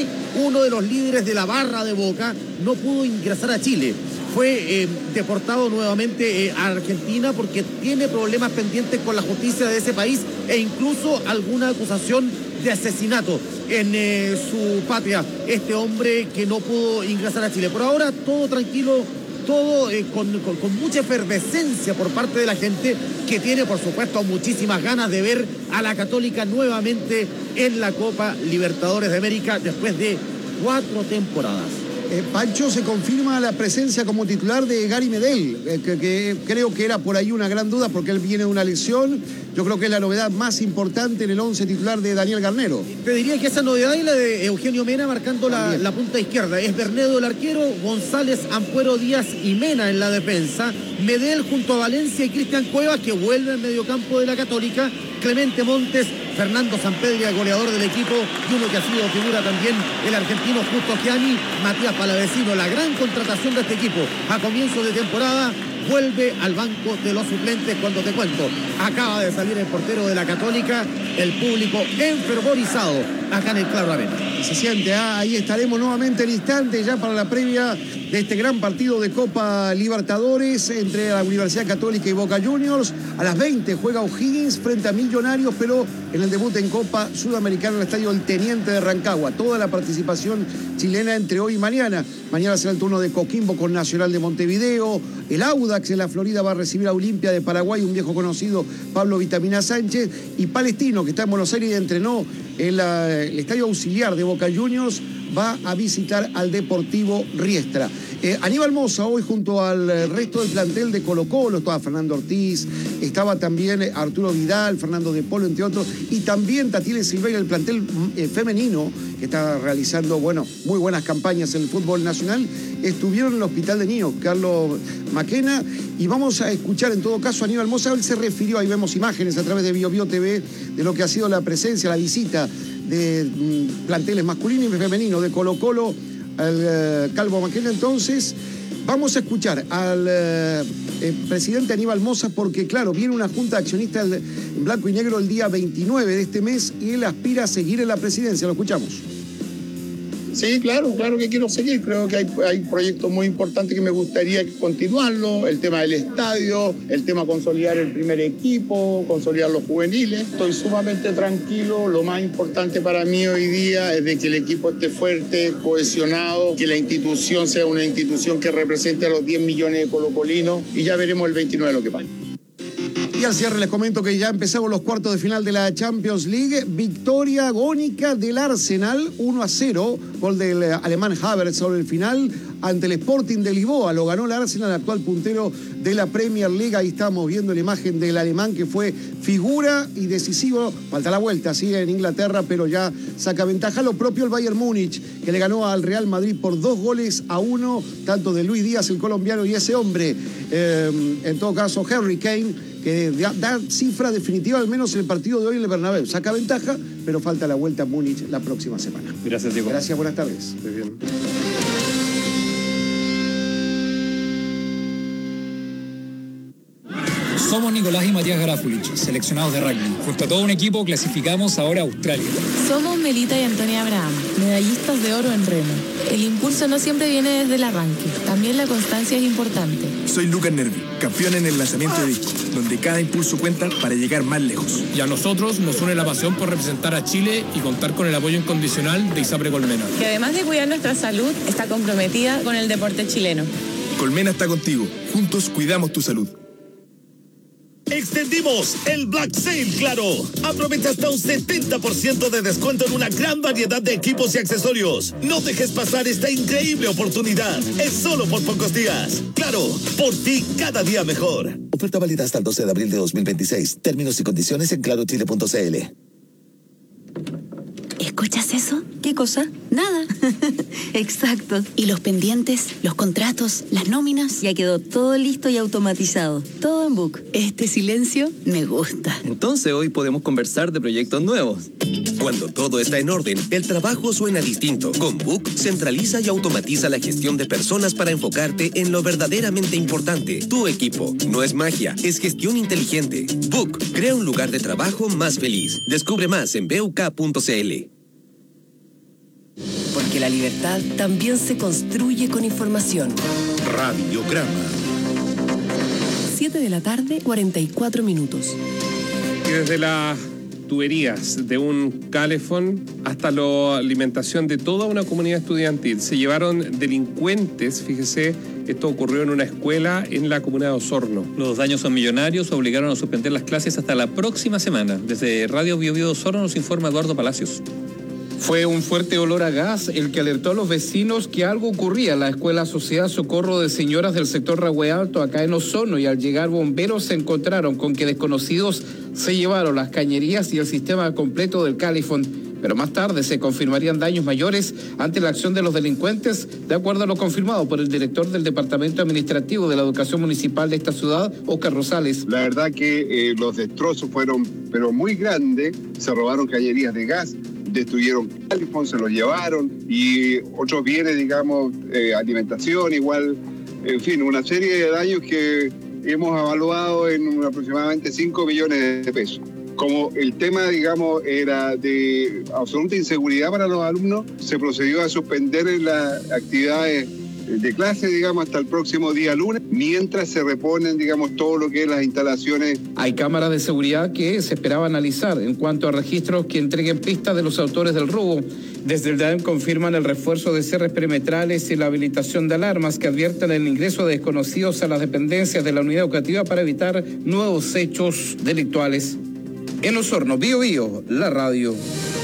que uno de los líderes de la barra de Boca no pudo ingresar a Chile. Fue eh, deportado nuevamente eh, a Argentina porque tiene problemas pendientes con la justicia de ese país e incluso alguna acusación de asesinato en eh, su patria. Este hombre que no pudo ingresar a Chile. Por ahora todo tranquilo, todo eh, con, con, con mucha efervescencia por parte de la gente que tiene, por supuesto, muchísimas ganas de ver a la Católica nuevamente en la Copa Libertadores de América después de cuatro temporadas. Eh, Pancho, se confirma la presencia como titular de Gary Medel, eh, que, que creo que era por ahí una gran duda porque él viene de una lesión. Yo creo que es la novedad más importante en el once titular de Daniel Garnero. Te diría que esa novedad es la de Eugenio Mena marcando la, la punta izquierda. Es Bernedo el arquero, González, Ampuero, Díaz y Mena en la defensa. Medel junto a Valencia y Cristian Cuevas, que vuelve al mediocampo de la Católica. Clemente Montes, Fernando Sampedria, goleador del equipo, y uno que ha sido figura también, el argentino Justo Gianni. Matías Palavecino, la gran contratación de este equipo a comienzo de temporada, vuelve al banco de los suplentes. Cuando te cuento, acaba de salir el portero de la Católica, el público enfervorizado acá en el Claro Arena. Se siente, ¿ah? Ahí estaremos nuevamente en instantes ya para la previa de este gran partido de Copa Libertadores entre la Universidad Católica y Boca Juniors. A las veinte juega O'Higgins frente a Millonarios, pero en el debut en Copa Sudamericana en el estadio El Teniente de Rancagua. Toda la participación chilena entre hoy y mañana. Mañana será el turno de Coquimbo con Nacional de Montevideo. El Audax en la Florida va a recibir a Olimpia de Paraguay, un viejo conocido, Pablo Vitamina Sánchez. Y Palestino, que está en Buenos Aires y entrenó en la, el estadio auxiliar de Boca Juniors, va a visitar al Deportivo Riestra. Eh, Aníbal Mosa hoy junto al resto del plantel de Colo Colo, estaba Fernando Ortiz, estaba también Arturo Vidal, Fernando De Polo, entre otros, y también Tatiele Silveira, el plantel eh, femenino, que está realizando, bueno, muy buenas campañas en el fútbol nacional. Estuvieron en el Hospital de Niños, Carlos Maquena, y vamos a escuchar en todo caso a Aníbal Mosa. Él se refirió, ahí vemos imágenes a través de Bio Bio T V, de lo que ha sido la presencia, la visita de mm, planteles masculinos y femeninos de Colo Colo al uh, Calvo Maquena. Entonces vamos a escuchar al uh, presidente Aníbal Mosa porque claro, viene una junta de accionistas en blanco y negro el día veintinueve de este mes y él aspira a seguir en la presidencia. Lo escuchamos. Sí, claro, claro que quiero seguir. Creo que hay, hay proyectos muy importantes que me gustaría continuarlo. El tema del estadio, el tema consolidar el primer equipo, consolidar los juveniles. Estoy sumamente tranquilo. Lo más importante para mí hoy día es de que el equipo esté fuerte, cohesionado, que la institución sea una institución que represente a los diez millones de colocolinos y ya veremos el veintinueve lo que pasa. Y al cierre les comento que ya empezamos los cuartos de final de la Champions League. Victoria agónica del Arsenal, uno a cero. Gol del alemán Havertz sobre el final ante el Sporting de Lisboa. Lo ganó el Arsenal, actual puntero de la Premier League. Ahí estamos viendo la imagen del alemán que fue figura y decisivo. Falta la vuelta, sigue en Inglaterra, pero ya saca ventaja. Lo propio el Bayern Múnich, que le ganó al Real Madrid por dos goles a uno, tanto de Luis Díaz, el colombiano, y ese hombre, eh, en todo caso, Harry Kane, que da, da cifra definitiva, al menos en el partido de hoy en el Bernabéu. Saca ventaja, pero falta la vuelta a Múnich la próxima semana. Gracias, Diego. Gracias, buenas tardes. Muy bien. Somos Nicolás y Matías Garafulich, seleccionados de rugby. Junto a todo un equipo clasificamos ahora a Australia. Somos Melita y Antonia Abraham, medallistas de oro en remo. El impulso no siempre viene desde el arranque, también la constancia es importante. Soy Lucas Nervi, campeón en el lanzamiento de disco, donde cada impulso cuenta para llegar más lejos. Y a nosotros nos une la pasión por representar a Chile y contar con el apoyo incondicional de ISAPRE Colmena, que además de cuidar nuestra salud, está comprometida con el deporte chileno. Colmena está contigo, juntos cuidamos tu salud. Extendimos el Black Sale Claro. Aprovecha hasta un setenta por ciento de descuento en una gran variedad de equipos y accesorios. No dejes pasar esta increíble oportunidad. Es solo por pocos días. Claro, por ti cada día mejor. Oferta válida hasta el doce de abril de dos mil veintiséis. Términos y condiciones en claro chile punto c l. ¿Escuchas eso? ¿Qué cosa? Nada. Exacto. ¿Y los pendientes, los contratos, las nóminas? Ya quedó todo listo y automatizado. Todo en Book. Este silencio me gusta. Entonces hoy podemos conversar de proyectos nuevos. Cuando todo está en orden, el trabajo suena distinto. Con Book, centraliza y automatiza la gestión de personas para enfocarte en lo verdaderamente importante. Tu equipo. No es magia, es gestión inteligente. Book, crea un lugar de trabajo más feliz. Descubre más en b u k punto c l. Por porque la libertad también se construye con información. Radiograma. siete de la tarde, cuarenta y cuatro minutos. Y desde las tuberías de un calefón hasta la alimentación de toda una comunidad estudiantil se llevaron delincuentes, fíjese, esto ocurrió en una escuela en la comuna de Osorno. Los daños son millonarios, obligaron a suspender las clases hasta la próxima semana. Desde Radio Bio Bio de Osorno nos informa Eduardo Palacios. Fue un fuerte olor a gas el que alertó a los vecinos que algo ocurría en la Escuela Sociedad Socorro de Señoras del sector Rahue Alto, acá en Osorno, y al llegar bomberos se encontraron con que desconocidos se llevaron las cañerías y el sistema completo del calefón. Pero más tarde se confirmarían daños mayores ante la acción de los delincuentes, de acuerdo a lo confirmado por el director del Departamento Administrativo de la Educación Municipal de esta ciudad, Oscar Rosales. La verdad que eh, los destrozos fueron pero muy grandes, se robaron cañerías de gas, destruyeron calefón, se los llevaron y otros bienes, digamos, eh, alimentación, igual, en fin, una serie de daños que hemos evaluado en aproximadamente cinco millones de pesos. Como el tema, digamos, era de absoluta inseguridad para los alumnos, se procedió a suspender las actividades de clase, digamos, hasta el próximo día lunes, mientras se reponen, digamos, todo lo que es las instalaciones. Hay cámaras de seguridad que se esperaba analizar en cuanto a registros que entreguen pistas de los autores del robo. Desde el D A E M confirman el refuerzo de cierres perimetrales y la habilitación de alarmas que advierten el ingreso de desconocidos a las dependencias de la unidad educativa para evitar nuevos hechos delictuales. En Osorno, Bio Bio, la radio.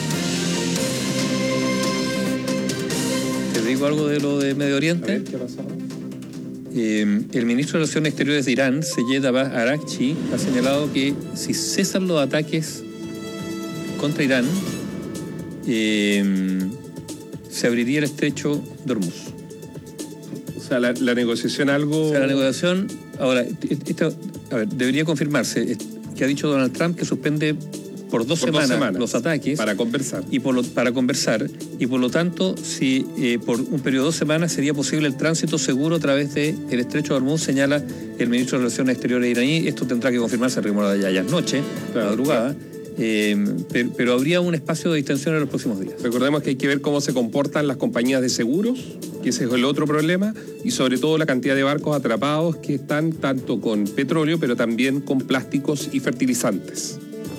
¿Te digo algo de lo de Medio Oriente? A ver, ¿qué pasó? Eh, el ministro de Relaciones Exteriores de Irán, Seyed Abbas Araghchi, ha señalado que si cesan los ataques contra Irán, eh, se abriría el estrecho de Hormuz. O sea, la, la negociación algo... O sea, la negociación... Ahora, esto, a ver, debería confirmarse que ha dicho Donald Trump que suspende por dos, por semanas, dos semanas los ataques para conversar y por lo, para conversar y por lo tanto si eh, por un periodo de dos semanas sería posible el tránsito seguro a través del estrecho de Hormuz, señala el ministro de Relaciones Exteriores iraní. Esto tendrá que confirmarse, recuerda, ya, ya es noche, claro, madrugada, claro. eh, pero, pero habría un espacio de distensión en los próximos días. Recordemos que hay que ver cómo se comportan las compañías de seguros, que ese es el otro problema, y sobre todo la cantidad de barcos atrapados que están tanto con petróleo pero también con plásticos y fertilizantes.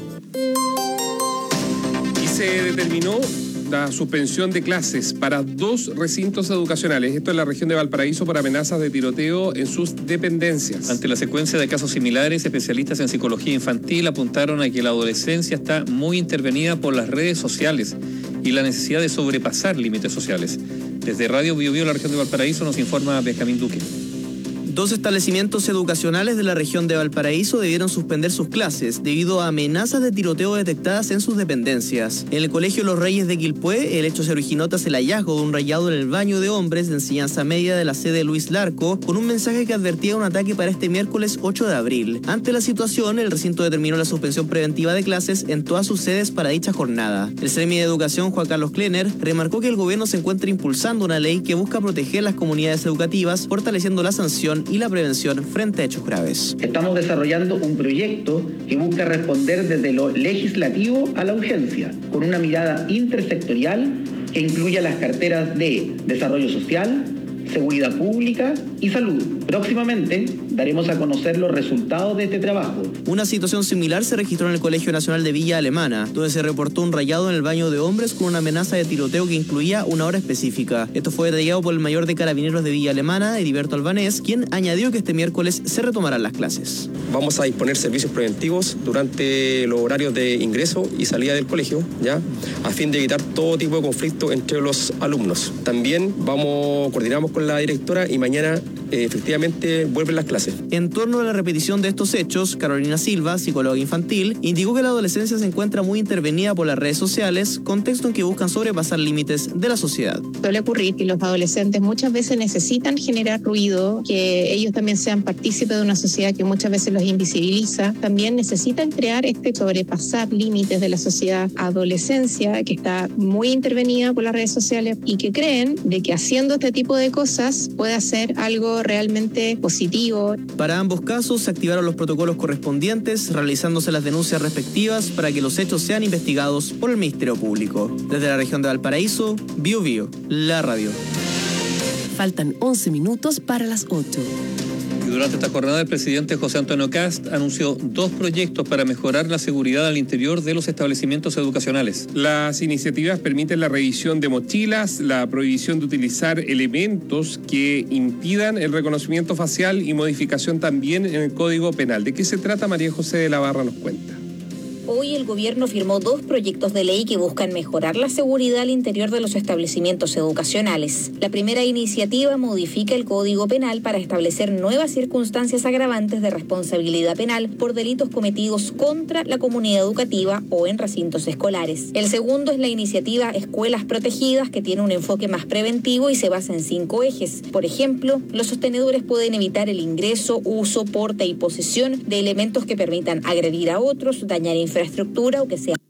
Se determinó la suspensión de clases para dos recintos educacionales, esto en la región de Valparaíso, por amenazas de tiroteo en sus dependencias. Ante la secuencia de casos similares, especialistas en psicología infantil apuntaron a que la adolescencia está muy intervenida por las redes sociales y la necesidad de sobrepasar límites sociales. Desde Radio Bio Bio, la región de Valparaíso, nos informa Benjamín Duque. Dos establecimientos educacionales de la región de Valparaíso debieron suspender sus clases debido a amenazas de tiroteo detectadas en sus dependencias. En el Colegio Los Reyes de Quilpué, el hecho se originó tras el hallazgo de un rayado en el baño de hombres de enseñanza media de la sede Luis Larco, con un mensaje que advertía un ataque para este miércoles ocho de abril. Ante la situación, el recinto determinó la suspensión preventiva de clases en todas sus sedes para dicha jornada. El Seremi de Educación, Juan Carlos Klenner, remarcó que el gobierno se encuentra impulsando una ley que busca proteger las comunidades educativas, fortaleciendo la sanción y la prevención frente a hechos graves. Estamos desarrollando un proyecto que busca responder desde lo legislativo a la urgencia, con una mirada intersectorial que incluya las carteras de desarrollo social, seguridad pública y salud. Próximamente daremos a conocer los resultados de este trabajo. Una situación similar se registró en el Colegio Nacional de Villa Alemana, donde se reportó un rayado en el baño de hombres con una amenaza de tiroteo que incluía una hora específica. Esto fue detallado por el mayor de Carabineros de Villa Alemana, Heriberto Albanés, quien añadió que este miércoles se retomarán las clases. Vamos a disponer servicios preventivos durante los horarios de ingreso y salida del colegio, ¿ya? A fin de evitar todo tipo de conflicto entre los alumnos. También vamos, coordinamos con la directora y mañana eh, efectivamente vuelven las clases. En torno a la repetición de estos hechos, Carolina Silva, psicóloga infantil, indicó que la adolescencia se encuentra muy intervenida por las redes sociales, contexto en que buscan sobrepasar límites de la sociedad. Suele ocurrir que los adolescentes muchas veces necesitan generar ruido, que ellos también sean partícipes de una sociedad que muchas veces los invisibiliza. También necesitan crear este sobrepasar límites de la sociedad. Adolescencia que está muy intervenida por las redes sociales y que creen de que haciendo este tipo de cosas puede hacer algo algo realmente positivo. Para ambos casos se activaron los protocolos correspondientes, realizándose las denuncias respectivas para que los hechos sean investigados por el Ministerio Público. Desde la región de Valparaíso, Bio Bio, la radio. Faltan once minutos para las ocho. Y durante esta jornada el presidente José Antonio Kast anunció dos proyectos para mejorar la seguridad al interior de los establecimientos educacionales. Las iniciativas permiten la revisión de mochilas, la prohibición de utilizar elementos que impidan el reconocimiento facial y modificación también en el Código Penal. ¿De qué se trata? María José de la Barra nos cuenta. Hoy el gobierno firmó dos proyectos de ley que buscan mejorar la seguridad al interior de los establecimientos educacionales. La primera iniciativa modifica el Código Penal para establecer nuevas circunstancias agravantes de responsabilidad penal por delitos cometidos contra la comunidad educativa o en recintos escolares. El segundo es la iniciativa Escuelas Protegidas, que tiene un enfoque más preventivo y se basa en cinco ejes. Por ejemplo, los sostenedores pueden evitar el ingreso, uso, porte y posesión de elementos que permitan agredir a otros, dañar infraestructura o que sea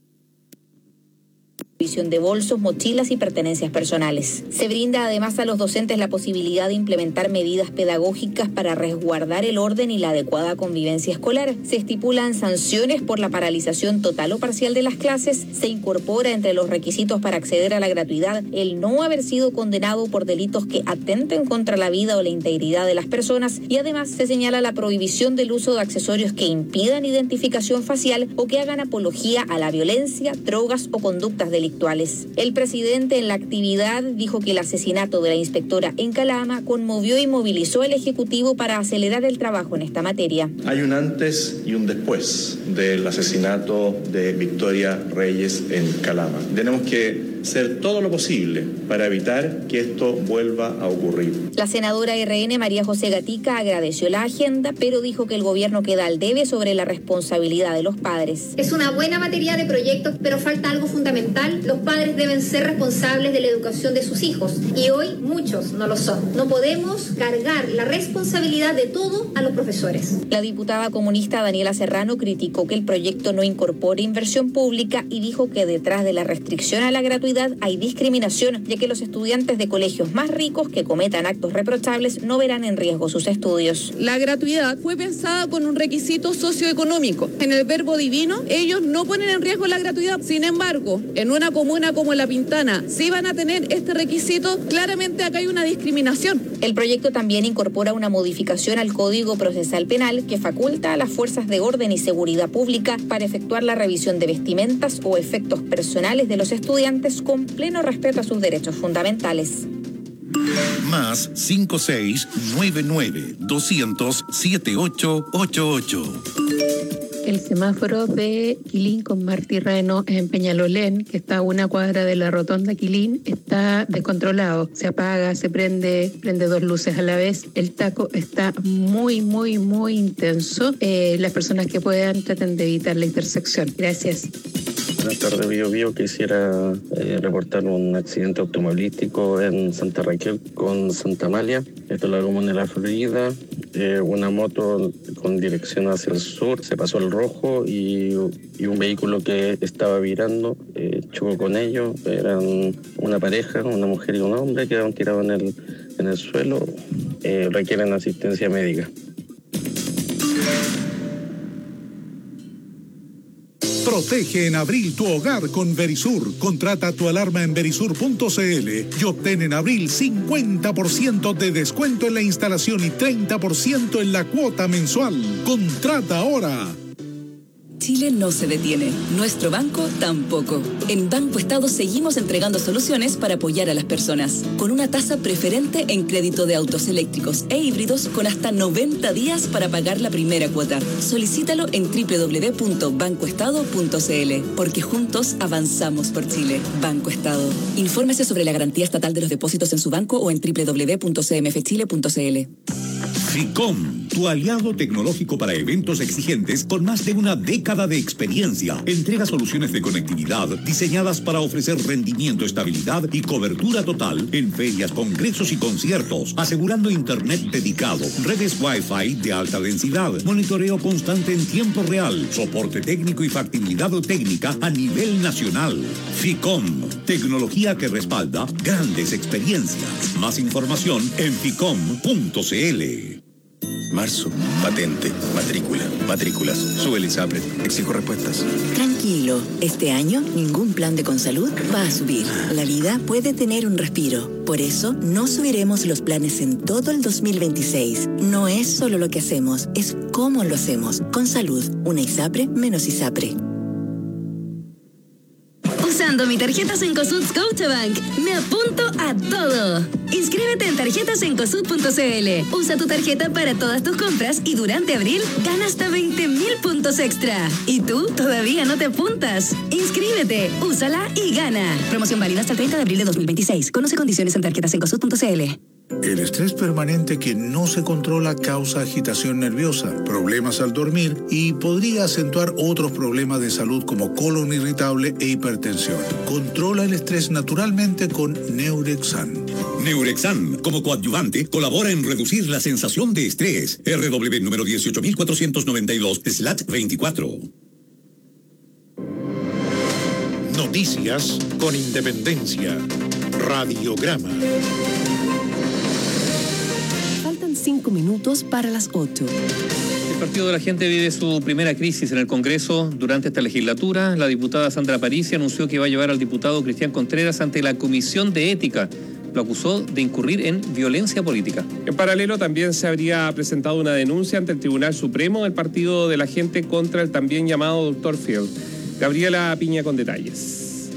de bolsos, mochilas y pertenencias personales. Se brinda además a los docentes la posibilidad de implementar medidas pedagógicas para resguardar el orden y la adecuada convivencia escolar. Se estipulan sanciones por la paralización total o parcial de las clases. Se incorpora entre los requisitos para acceder a la gratuidad el no haber sido condenado por delitos que atenten contra la vida o la integridad de las personas, y además se señala la prohibición del uso de accesorios que impidan identificación facial o que hagan apología a la violencia, drogas o conductas delictivas. El presidente en la actividad dijo que el asesinato de la inspectora en Calama conmovió y movilizó al Ejecutivo para acelerar el trabajo en esta materia. Hay un antes y un después del asesinato de Victoria Reyes en Calama. Tenemos que hacer todo lo posible para evitar que esto vuelva a ocurrir. La senadora R N María José Gatica agradeció la agenda, pero dijo que el gobierno queda al debe sobre la responsabilidad de los padres. Es una buena materia de proyectos, pero falta algo fundamental. Los padres deben ser responsables de la educación de sus hijos y hoy muchos no lo son. No podemos cargar la responsabilidad de todo a los profesores. La diputada comunista Daniela Serrano criticó que el proyecto no incorpore inversión pública y dijo que detrás de la restricción a la gratuidad hay discriminación, ya que los estudiantes de colegios más ricos que cometan actos reprochables no verán en riesgo sus estudios. La gratuidad fue pensada con un requisito socioeconómico. En el verbo divino, ellos no ponen en riesgo la gratuidad. Sin embargo, en una comuna como La Pintana, si van a tener este requisito, claramente acá hay una discriminación. El proyecto también incorpora una modificación al Código Procesal Penal que faculta a las fuerzas de orden y seguridad pública para efectuar la revisión de vestimentas o efectos personales de los estudiantes con pleno respeto a sus derechos fundamentales. Más cinco seis nueve nueve dos cero cero siete ocho ocho ocho. El semáforo de Quilín con Martí Reno en Peñalolén, que está a una cuadra de la rotonda Quilín, está descontrolado. Se apaga, se prende, prende dos luces a la vez. El taco está muy, muy, muy intenso. Eh, las personas que puedan traten de evitar la intersección. Gracias. Buenas tardes, Bio Bio. Quisiera eh, reportar un accidente automovilístico en Santa Raquel con Santa Amalia. Esto es la comuna de La Florida. Eh, una moto con dirección hacia el sur se pasó al rojo y, y un vehículo que estaba virando eh, chocó con ellos. Eran una pareja, una mujer y un hombre, quedaron tirados en el, en el suelo. Eh, requieren asistencia médica. Protege en abril tu hogar con Verisur. Contrata tu alarma en verisur punto c l y obtén en abril cincuenta por ciento de descuento en la instalación y treinta por ciento en la cuota mensual. Contrata ahora. Chile no se detiene, nuestro banco tampoco. En Banco Estado seguimos entregando soluciones para apoyar a las personas, con una tasa preferente en crédito de autos eléctricos e híbridos con hasta noventa días para pagar la primera cuota. Solicítalo en doble u doble u doble u punto banco estado punto c l, porque juntos avanzamos por Chile. Banco Estado. Infórmese sobre la garantía estatal de los depósitos en su banco o en doble u doble u doble u punto c m f chile punto c l. FICOM, tu aliado tecnológico para eventos exigentes con más de una década de experiencia. Entrega soluciones de conectividad diseñadas para ofrecer rendimiento, estabilidad y cobertura total en ferias, congresos y conciertos, asegurando internet dedicado, redes Wi-Fi de alta densidad, monitoreo constante en tiempo real, soporte técnico y factibilidad técnica a nivel nacional. Ficom, tecnología que respalda grandes experiencias. Más información en ficom punto cl. Marzo, patente, matrícula, matrículas, sube el ISAPRE, exijo respuestas. Tranquilo, este año ningún plan de Consalud va a subir. La vida puede tener un respiro. Por eso no subiremos los planes en todo el dos mil veintiséis. No es solo lo que hacemos, es cómo lo hacemos. Consalud, una ISAPRE menos ISAPRE. Usando mi tarjeta Cencosud Scotiabank, me apunto a todo. Inscríbete en tarjetas cencosud punto cl. Usa tu tarjeta para todas tus compras y durante abril gana hasta veinte mil puntos extra. ¿Y tú todavía no te apuntas? Inscríbete, úsala y gana. Promoción válida hasta el treinta de abril de dos mil veintiséis. Conoce condiciones en tarjetas cencosud punto cl. El estrés permanente que no se controla causa agitación nerviosa, problemas al dormir y podría acentuar otros problemas de salud como colon irritable e hipertensión. Controla el estrés naturalmente con Neurexan. Neurexan, como coadyuvante, colabora en reducir la sensación de estrés. R W número dieciocho mil cuatrocientos noventa y dos slash veinticuatro. Noticias con independencia. Radiograma. Faltan cinco minutos para las ocho. El Partido de la Gente vive su primera crisis en el Congreso durante esta legislatura. La diputada Sandra Parisi anunció que va a llevar al diputado Cristian Contreras ante la Comisión de Ética. Lo acusó de incurrir en violencia política. En paralelo, también se habría presentado una denuncia ante el Tribunal Supremo del Partido de la Gente contra el también llamado doctor Field. Gabriela Piña con detalles.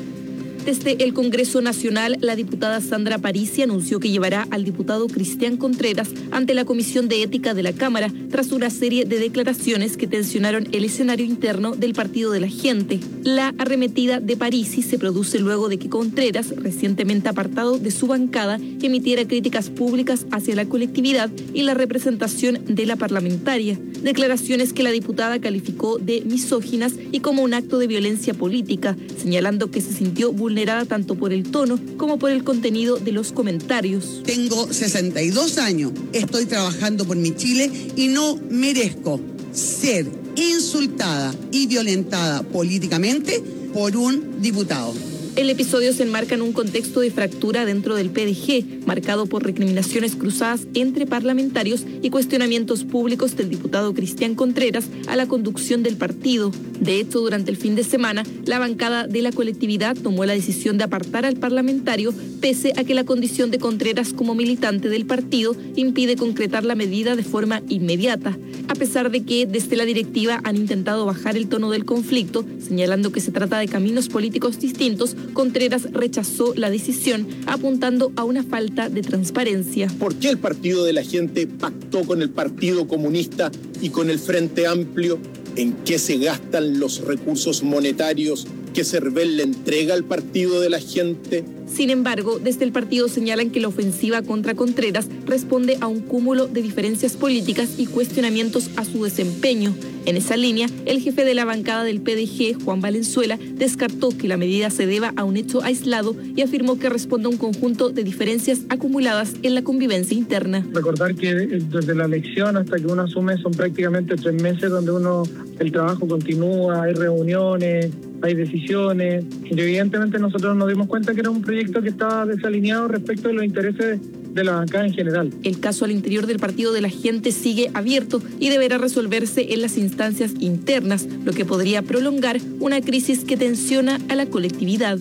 Desde el Congreso Nacional, la diputada Sandra Parisi anunció que llevará al diputado Cristian Contreras ante la Comisión de Ética de la Cámara tras una serie de declaraciones que tensionaron el escenario interno del Partido de la Gente. La arremetida de Parisi se produce luego de que Contreras, recientemente apartado de su bancada, emitiera críticas públicas hacia la colectividad y la representación de la parlamentaria. Declaraciones que la diputada calificó de misóginas y como un acto de violencia política, señalando que se sintió vulnerada tanto por el tono como por el contenido de los comentarios. Tengo sesenta y dos años, estoy trabajando por mi Chile y no merezco ser insultada y violentada políticamente por un diputado. El episodio se enmarca en un contexto de fractura dentro del P D G, marcado por recriminaciones cruzadas entre parlamentarios y cuestionamientos públicos del diputado Cristian Contreras a la conducción del partido. De hecho, durante el fin de semana, la bancada de la colectividad tomó la decisión de apartar al parlamentario, pese a que la condición de Contreras como militante del partido impide concretar la medida de forma inmediata. A pesar de que desde la directiva han intentado bajar el tono del conflicto, señalando que se trata de caminos políticos distintos, Contreras rechazó la decisión, apuntando a una falta de transparencia. ¿Por qué el Partido de la Gente pactó con el Partido Comunista y con el Frente Amplio? ¿En qué se gastan los recursos monetarios que Cervel le entrega al Partido de la Gente? Sin embargo, desde el partido señalan que la ofensiva contra Contreras responde a un cúmulo de diferencias políticas y cuestionamientos a su desempeño. En esa línea, el jefe de la bancada del P D G, Juan Valenzuela, descartó que la medida se deba a un hecho aislado y afirmó que responde a un conjunto de diferencias acumuladas en la convivencia interna. Recordar que desde la elección hasta que uno asume son prácticamente tres meses donde uno el trabajo continúa, hay reuniones, hay decisiones, y evidentemente nosotros nos dimos cuenta que era un proyecto que estaba desalineado respecto de los intereses de la bancada en general. El caso al interior del Partido de la Gente sigue abierto y deberá resolverse en las instancias internas, lo que podría prolongar una crisis que tensiona a la colectividad.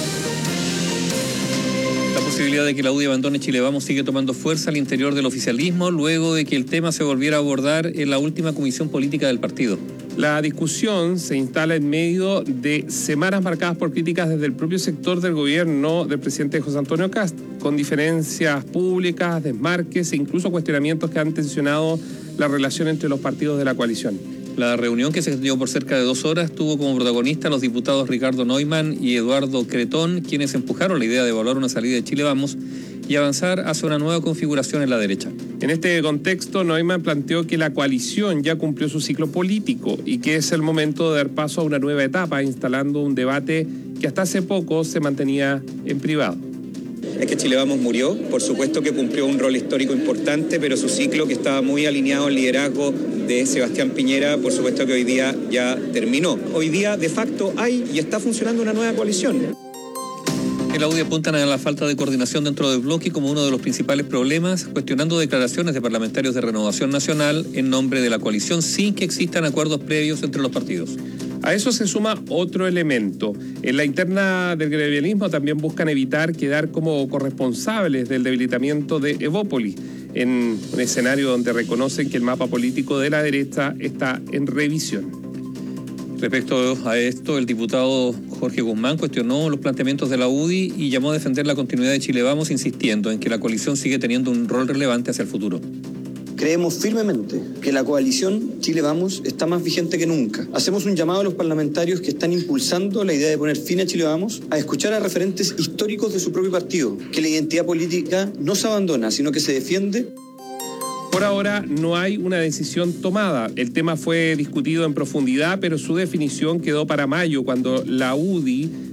La posibilidad de que la U D I abandone Chile Vamos sigue tomando fuerza al interior del oficialismo luego de que el tema se volviera a abordar en la última comisión política del partido. La discusión se instala en medio de semanas marcadas por críticas desde el propio sector del gobierno del presidente José Antonio Kast, con diferencias públicas, desmarques e incluso cuestionamientos que han tensionado la relación entre los partidos de la coalición. La reunión, que se extendió por cerca de dos horas, tuvo como protagonistas a los diputados Ricardo Neumann y Eduardo Cretón, quienes empujaron la idea de evaluar una salida de Chile Vamos y avanzar hacia una nueva configuración en la derecha. En este contexto, Neumann planteó que la coalición ya cumplió su ciclo político y que es el momento de dar paso a una nueva etapa, instalando un debate que hasta hace poco se mantenía en privado. Es que Chile Vamos murió, por supuesto que cumplió un rol histórico importante, pero su ciclo, que estaba muy alineado al liderazgo de Sebastián Piñera, por supuesto que hoy día ya terminó. Hoy día, de facto, hay y está funcionando una nueva coalición. En la U D I apuntan a la falta de coordinación dentro del bloque como uno de los principales problemas, cuestionando declaraciones de parlamentarios de Renovación Nacional en nombre de la coalición sin que existan acuerdos previos entre los partidos. A eso se suma otro elemento. En la interna del gremialismo también buscan evitar quedar como corresponsables del debilitamiento de Evópolis, en un escenario donde reconocen que el mapa político de la derecha está en revisión. Respecto a esto, el diputado Jorge Guzmán cuestionó los planteamientos de la U D I y llamó a defender la continuidad de Chile Vamos, insistiendo en que la coalición sigue teniendo un rol relevante hacia el futuro. Creemos firmemente que la coalición Chile Vamos está más vigente que nunca. Hacemos un llamado a los parlamentarios que están impulsando la idea de poner fin a Chile Vamos a escuchar a referentes históricos de su propio partido, que la identidad política no se abandona, sino que se defiende. Por ahora no hay una decisión tomada. El tema fue discutido en profundidad, pero su definición quedó para mayo, cuando la U D I